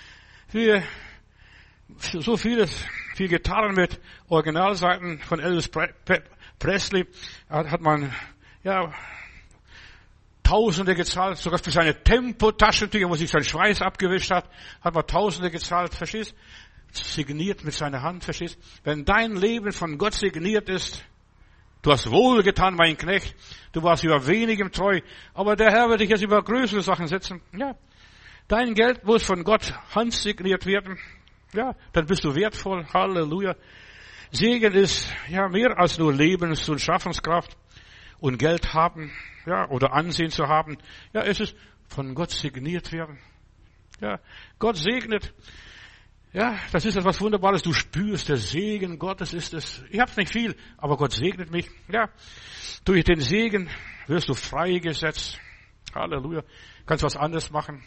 So viel getan mit Originalseiten von Elvis Presley. Hat man, ja, Tausende gezahlt, sogar für seine Tempo-Taschentücher, wo sich sein Schweiß abgewischt hat, hat man Tausende gezahlt, verstehst? Signiert mit seiner Hand, verstehst? Wenn dein Leben von Gott signiert ist, du hast wohlgetan, mein Knecht, du warst über wenigem treu, aber der Herr wird dich jetzt über größere Sachen setzen. Ja, dein Geld muss von Gott handsigniert werden. Ja, dann bist du wertvoll. Halleluja. Segen ist ja mehr als nur Lebens- und Schaffenskraft und Geld haben, ja, oder Ansehen zu haben. Ja, es ist von Gott signiert werden. Ja, Gott segnet. Ja, das ist etwas Wunderbares. Du spürst, der Segen Gottes ist es. Ich hab's nicht viel, aber Gott segnet mich. Ja, durch den Segen wirst du freigesetzt. Halleluja. Kannst was anderes machen.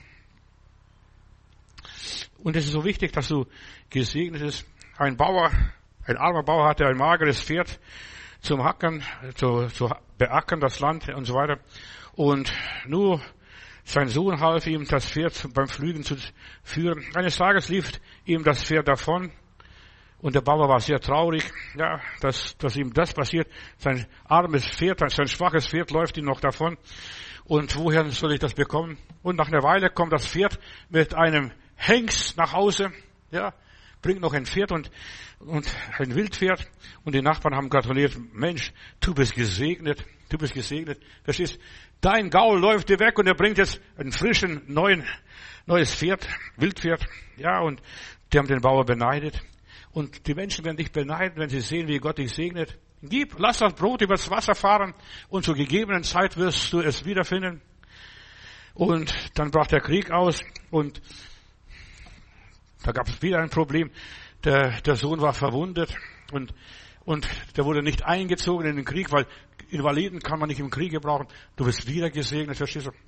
Und es ist so wichtig, dass du gesegnet bist. Ein armer Bauer hatte ein mageres Pferd zum Hackern, zu beackern, das Land und so weiter. Und nur sein Sohn half ihm, das Pferd beim Pflügen zu führen. Eines Tages lief ihm das Pferd davon. Und der Bauer war sehr traurig, ja, dass ihm das passiert. Sein armes Pferd, sein schwaches Pferd läuft ihm noch davon. Und woher soll ich das bekommen? Und nach einer Weile kommt das Pferd mit einem Hengst nach Hause, ja, bringt noch ein Pferd und ein Wildpferd. Und die Nachbarn haben gratuliert. Mensch, du bist gesegnet. Verstehst? Dein Gaul läuft dir weg und er bringt jetzt einen frischen, neues Pferd, Wildpferd. Ja, und die haben den Bauer beneidet. Und die Menschen werden dich beneiden, wenn sie sehen, wie Gott dich segnet. Lass das Brot übers Wasser fahren und zur gegebenen Zeit wirst du es wiederfinden. Und dann brach der Krieg aus und da gab es wieder ein Problem. Der Sohn war verwundet und der wurde nicht eingezogen in den Krieg, weil Invaliden kann man nicht im Krieg gebrauchen. Du wirst wieder gesegnet, verstehst du?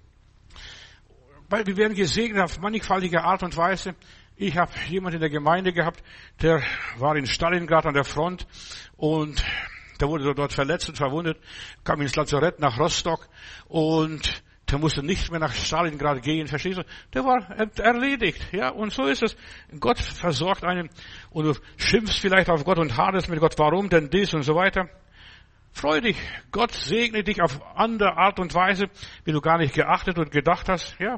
Weil wir werden gesegnet auf mannigfaltige Art und Weise. Ich habe jemanden in der Gemeinde gehabt, der war in Stalingrad an der Front und der wurde dort verletzt und verwundet, kam ins Lazarett nach Rostock und der musste nicht mehr nach Stalingrad gehen, verstehst du? Der war erledigt, ja, und so ist es. Gott versorgt einen und du schimpfst vielleicht auf Gott und haderst mit Gott, warum denn dies und so weiter. Freu dich, Gott segne dich auf andere Art und Weise, wie du gar nicht geachtet und gedacht hast, ja.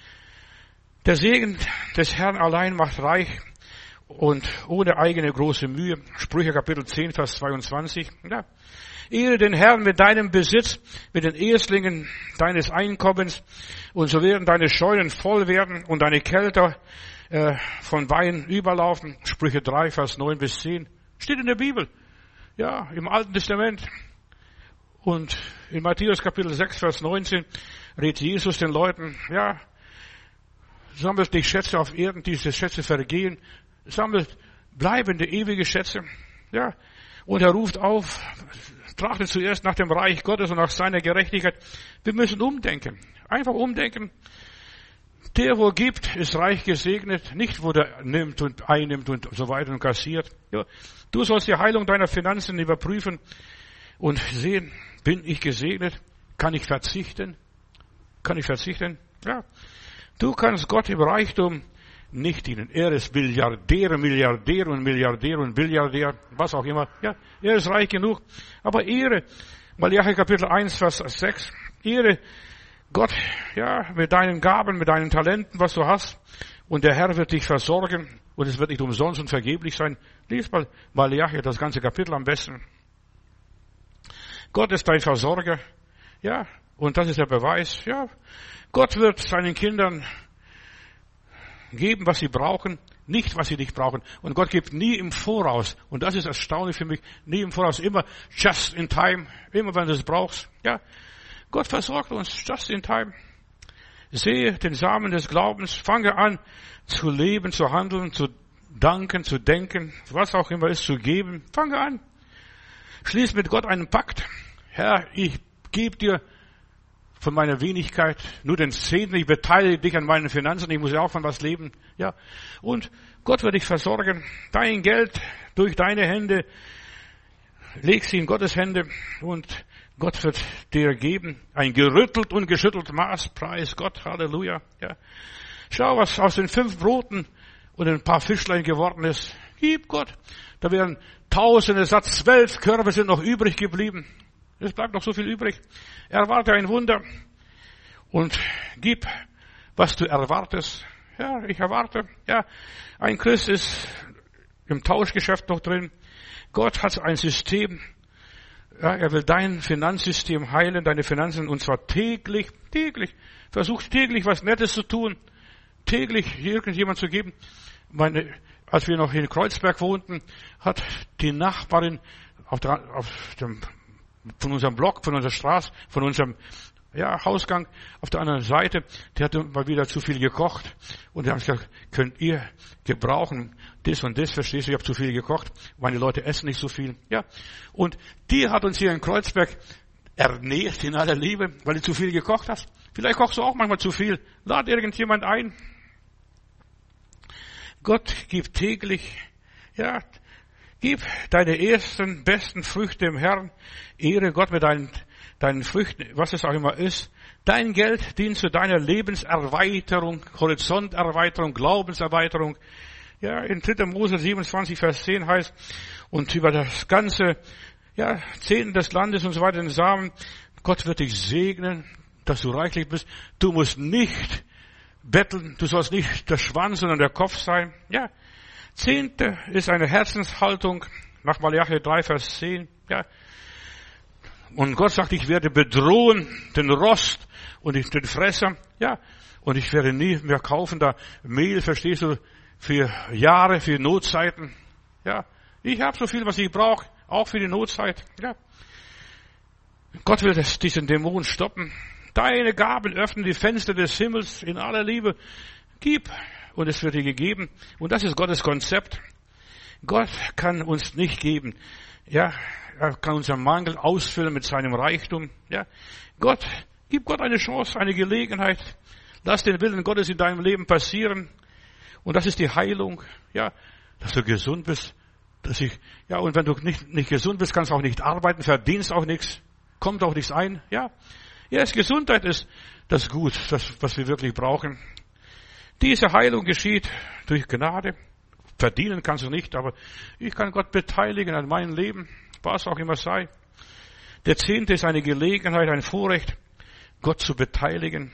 Der Segen des Herrn allein macht reich und ohne eigene große Mühe. Sprüche Kapitel 10, Vers 22, ja. Ehre den Herrn mit deinem Besitz, mit den Erstlingen deines Einkommens, und so werden deine Scheunen voll werden und deine Kelter von Wein überlaufen. Sprüche 3, Vers 9 bis 10. Steht in der Bibel. Ja, im Alten Testament. Und in Matthäus Kapitel 6, Vers 19 redet Jesus den Leuten, ja, sammelt nicht Schätze auf Erden, diese Schätze vergehen, sammelt bleibende, ewige Schätze. Ja, und er ruft auf, trachtet zuerst nach dem Reich Gottes und nach seiner Gerechtigkeit. Wir müssen umdenken. Einfach umdenken. Der, wo gibt, ist reich gesegnet. Nicht, wo der nimmt und einnimmt und so weiter und kassiert. Ja. Du sollst die Heilung deiner Finanzen überprüfen und sehen, bin ich gesegnet? Kann ich verzichten? Ja. Du kannst Gott im Reichtum nicht dienen. Er ist Milliardär, was auch immer. Ja, er ist reich genug. Aber Ehre, Malachi Kapitel 1, Vers 6, Ehre Gott, ja, mit deinen Gaben, mit deinen Talenten, was du hast. Und der Herr wird dich versorgen. Und es wird nicht umsonst und vergeblich sein. Lies mal Malachi, das ganze Kapitel am besten. Gott ist dein Versorger. Ja, und das ist der Beweis. Ja, Gott wird seinen Kindern geben, was sie brauchen, nicht, was sie nicht brauchen. Und Gott gibt nie im Voraus. Und das ist erstaunlich für mich. Nie im Voraus. Immer just in time. Immer, wenn du es brauchst. Ja. Gott versorgt uns just in time. Sehe den Samen des Glaubens. Fange an, zu leben, zu handeln, zu danken, zu denken, was auch immer ist, zu geben. Fange an. Schließ mit Gott einen Pakt. Herr, ich gebe dir von meiner Wenigkeit nur den Zehnten. Ich beteilige dich an meinen Finanzen. Ich muss ja auch von was leben. Ja. Und Gott wird dich versorgen. Dein Geld durch deine Hände, leg sie in Gottes Hände und Gott wird dir geben. Ein gerüttelt und geschüttelt Maß. Preis Gott. Halleluja. Ja. Schau, was aus den 5 Broten und ein paar Fischlein geworden ist. Gib Gott. Da wären Tausende, satt 12 Körbe sind noch übrig geblieben. Es bleibt noch so viel übrig. Erwarte ein Wunder und gib, was du erwartest. Ja, ich erwarte. Ja, ein Christ ist im Tauschgeschäft noch drin. Gott hat ein System. Ja, er will dein Finanzsystem heilen, deine Finanzen, und zwar täglich. Versuch täglich was Nettes zu tun. Täglich irgendjemand zu geben. Als wir noch in Kreuzberg wohnten, hat die Nachbarin von unserem Block, von unserer Straße, von unserem Hausgang auf der anderen Seite, die hatte mal wieder zu viel gekocht. Und die haben gesagt, könnt ihr gebrauchen, das und das, verstehst du, ich habe zu viel gekocht, meine Leute essen nicht so viel. Ja. Und die hat uns hier in Kreuzberg ernährt in aller Liebe, weil du zu viel gekocht hast. Vielleicht kochst du auch manchmal zu viel. Lad irgendjemand ein. Gott gibt täglich, gib deine ersten, besten Früchte im Herrn. Ehre Gott mit deinen Früchten, was es auch immer ist. Dein Geld dient zu deiner Lebenserweiterung, Horizonterweiterung, Glaubenserweiterung. Ja, in 3. Mose 27, Vers 10 heißt, und über das ganze, Zehnten des Landes und so weiter, den Samen, Gott wird dich segnen, dass du reichlich bist. Du musst nicht betteln, du sollst nicht der Schwanz, sondern der Kopf sein. Ja, Zehnte ist eine Herzenshaltung, nach Malachi 3, Vers 10, Und Gott sagt, ich werde bedrohen den Rost und den Fresser, und ich werde nie mehr kaufen da Mehl, verstehst du, für Jahre, für Notzeiten. Ja, ich habe so viel, was ich brauche, auch für die Notzeit. Ja. Gott will diesen Dämon stoppen. Deine Gaben öffnen die Fenster des Himmels in aller Liebe. Gib, und es wird dir gegeben. Und das ist Gottes Konzept. Gott kann uns nicht geben. Ja, er kann unseren Mangel ausfüllen mit seinem Reichtum. Ja, gib Gott eine Chance, eine Gelegenheit. Lass den Willen Gottes in deinem Leben passieren. Und das ist die Heilung. Ja, dass du gesund bist. Und wenn du nicht gesund bist, kannst du auch nicht arbeiten, verdienst auch nichts, kommt auch nichts ein. Ja, Gesundheit ist das Gut, was wir wirklich brauchen. Diese Heilung geschieht durch Gnade. Verdienen kannst du nicht, aber ich kann Gott beteiligen an meinem Leben, was auch immer sei. Der Zehnte ist eine Gelegenheit, ein Vorrecht, Gott zu beteiligen.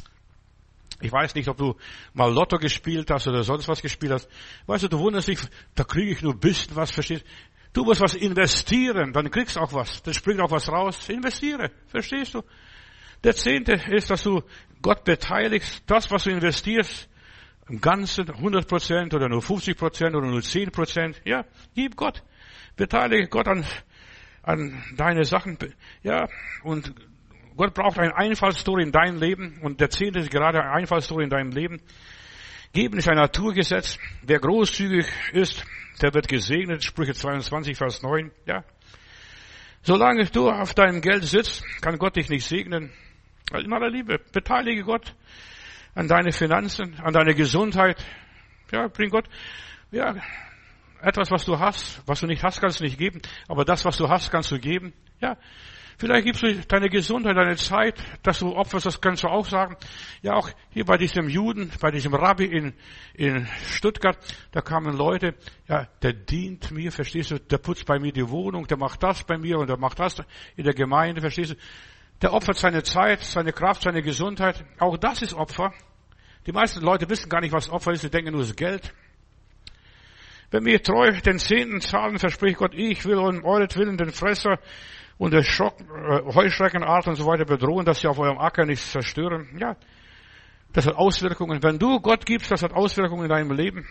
Ich weiß nicht, ob du mal Lotto gespielt hast oder sonst was gespielt hast. Weißt du wunderst dich, da kriege ich nur ein bisschen was, verstehst du? Du musst was investieren, dann kriegst du auch was. Dann springt auch was raus. Investiere, verstehst du? Der Zehnte ist, dass du Gott beteiligst. Das, was du investierst, im Ganzen 100% oder nur 50% oder nur 10%. Ja, gib Gott. Beteilige Gott an deine Sachen. Ja, und Gott braucht ein Einfallstor in dein Leben. Und der Zehnte ist gerade ein Einfallstor in deinem Leben. Geben ist ein Naturgesetz. Wer großzügig ist, der wird gesegnet. Sprüche 22, Vers 9. Ja. Solange du auf deinem Geld sitzt, kann Gott dich nicht segnen. In aller Liebe, beteilige Gott an deine Finanzen, an deine Gesundheit. Ja, bring Gott, etwas, was du hast, was du nicht hast, kannst du nicht geben. Aber das, was du hast, kannst du geben. Ja. Vielleicht gibst du deine Gesundheit, deine Zeit, dass du opferst, das kannst du auch sagen. Ja, auch hier bei diesem Juden, bei diesem Rabbi in Stuttgart, da kamen Leute, der dient mir, verstehst du, der putzt bei mir die Wohnung, der macht das bei mir und der macht das in der Gemeinde, verstehst du. Der opfert seine Zeit, seine Kraft, seine Gesundheit. Auch das ist Opfer. Die meisten Leute wissen gar nicht, was Opfer ist, sie denken nur, es ist Geld. Wenn wir treu den Zehnten zahlen, verspricht Gott, ich will um euretwillen den Fresser und der Heuschreckenart und so weiter bedrohen, dass sie auf eurem Acker nichts zerstören. Ja, das hat Auswirkungen. Wenn du Gott gibst, das hat Auswirkungen in deinem Leben.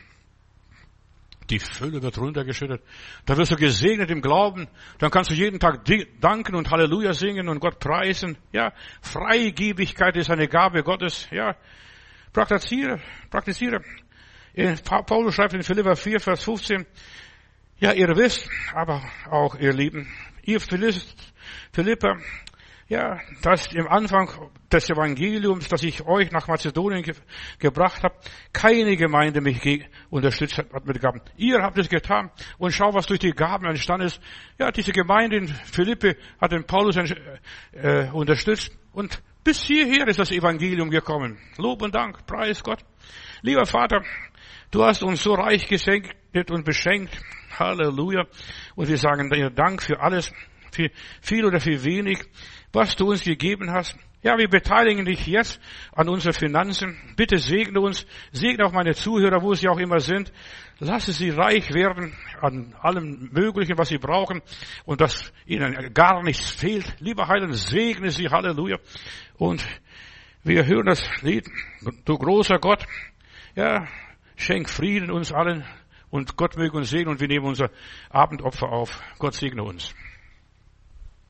Die Fülle wird runtergeschüttet. Da wirst du gesegnet im Glauben. Dann kannst du jeden Tag danken und Halleluja singen und Gott preisen. Ja, Freigebigkeit ist eine Gabe Gottes. Ja, praktiziere. 1. Paulus schreibt in Philipper 4, Vers 15, ja, ihr wisst, aber auch ihr Lieben, ihr Philipper, ja, dass im Anfang des Evangeliums, das ich euch nach Mazedonien gebracht habe, keine Gemeinde mich unterstützt hat mit Gaben. Ihr habt es getan. Und schau, was durch die Gaben entstanden ist. Ja, diese Gemeinde in Philippi hat den Paulus unterstützt. Und bis hierher ist das Evangelium gekommen. Lob und Dank, preis Gott. Lieber Vater, du hast uns so reich gesegnet und beschenkt. Halleluja. Und wir sagen dir Dank für alles, für viel oder für wenig, was du uns gegeben hast. Ja, wir beteiligen dich jetzt an unseren Finanzen. Bitte segne uns, segne auch meine Zuhörer, wo sie auch immer sind. Lasse sie reich werden an allem Möglichen, was sie brauchen und dass ihnen gar nichts fehlt. Lieber Heiland, segne sie, Halleluja. Und wir hören das Lied, du großer Gott, ja, schenk Frieden uns allen und Gott möge uns segnen und wir nehmen unser Abendopfer auf. Gott segne uns.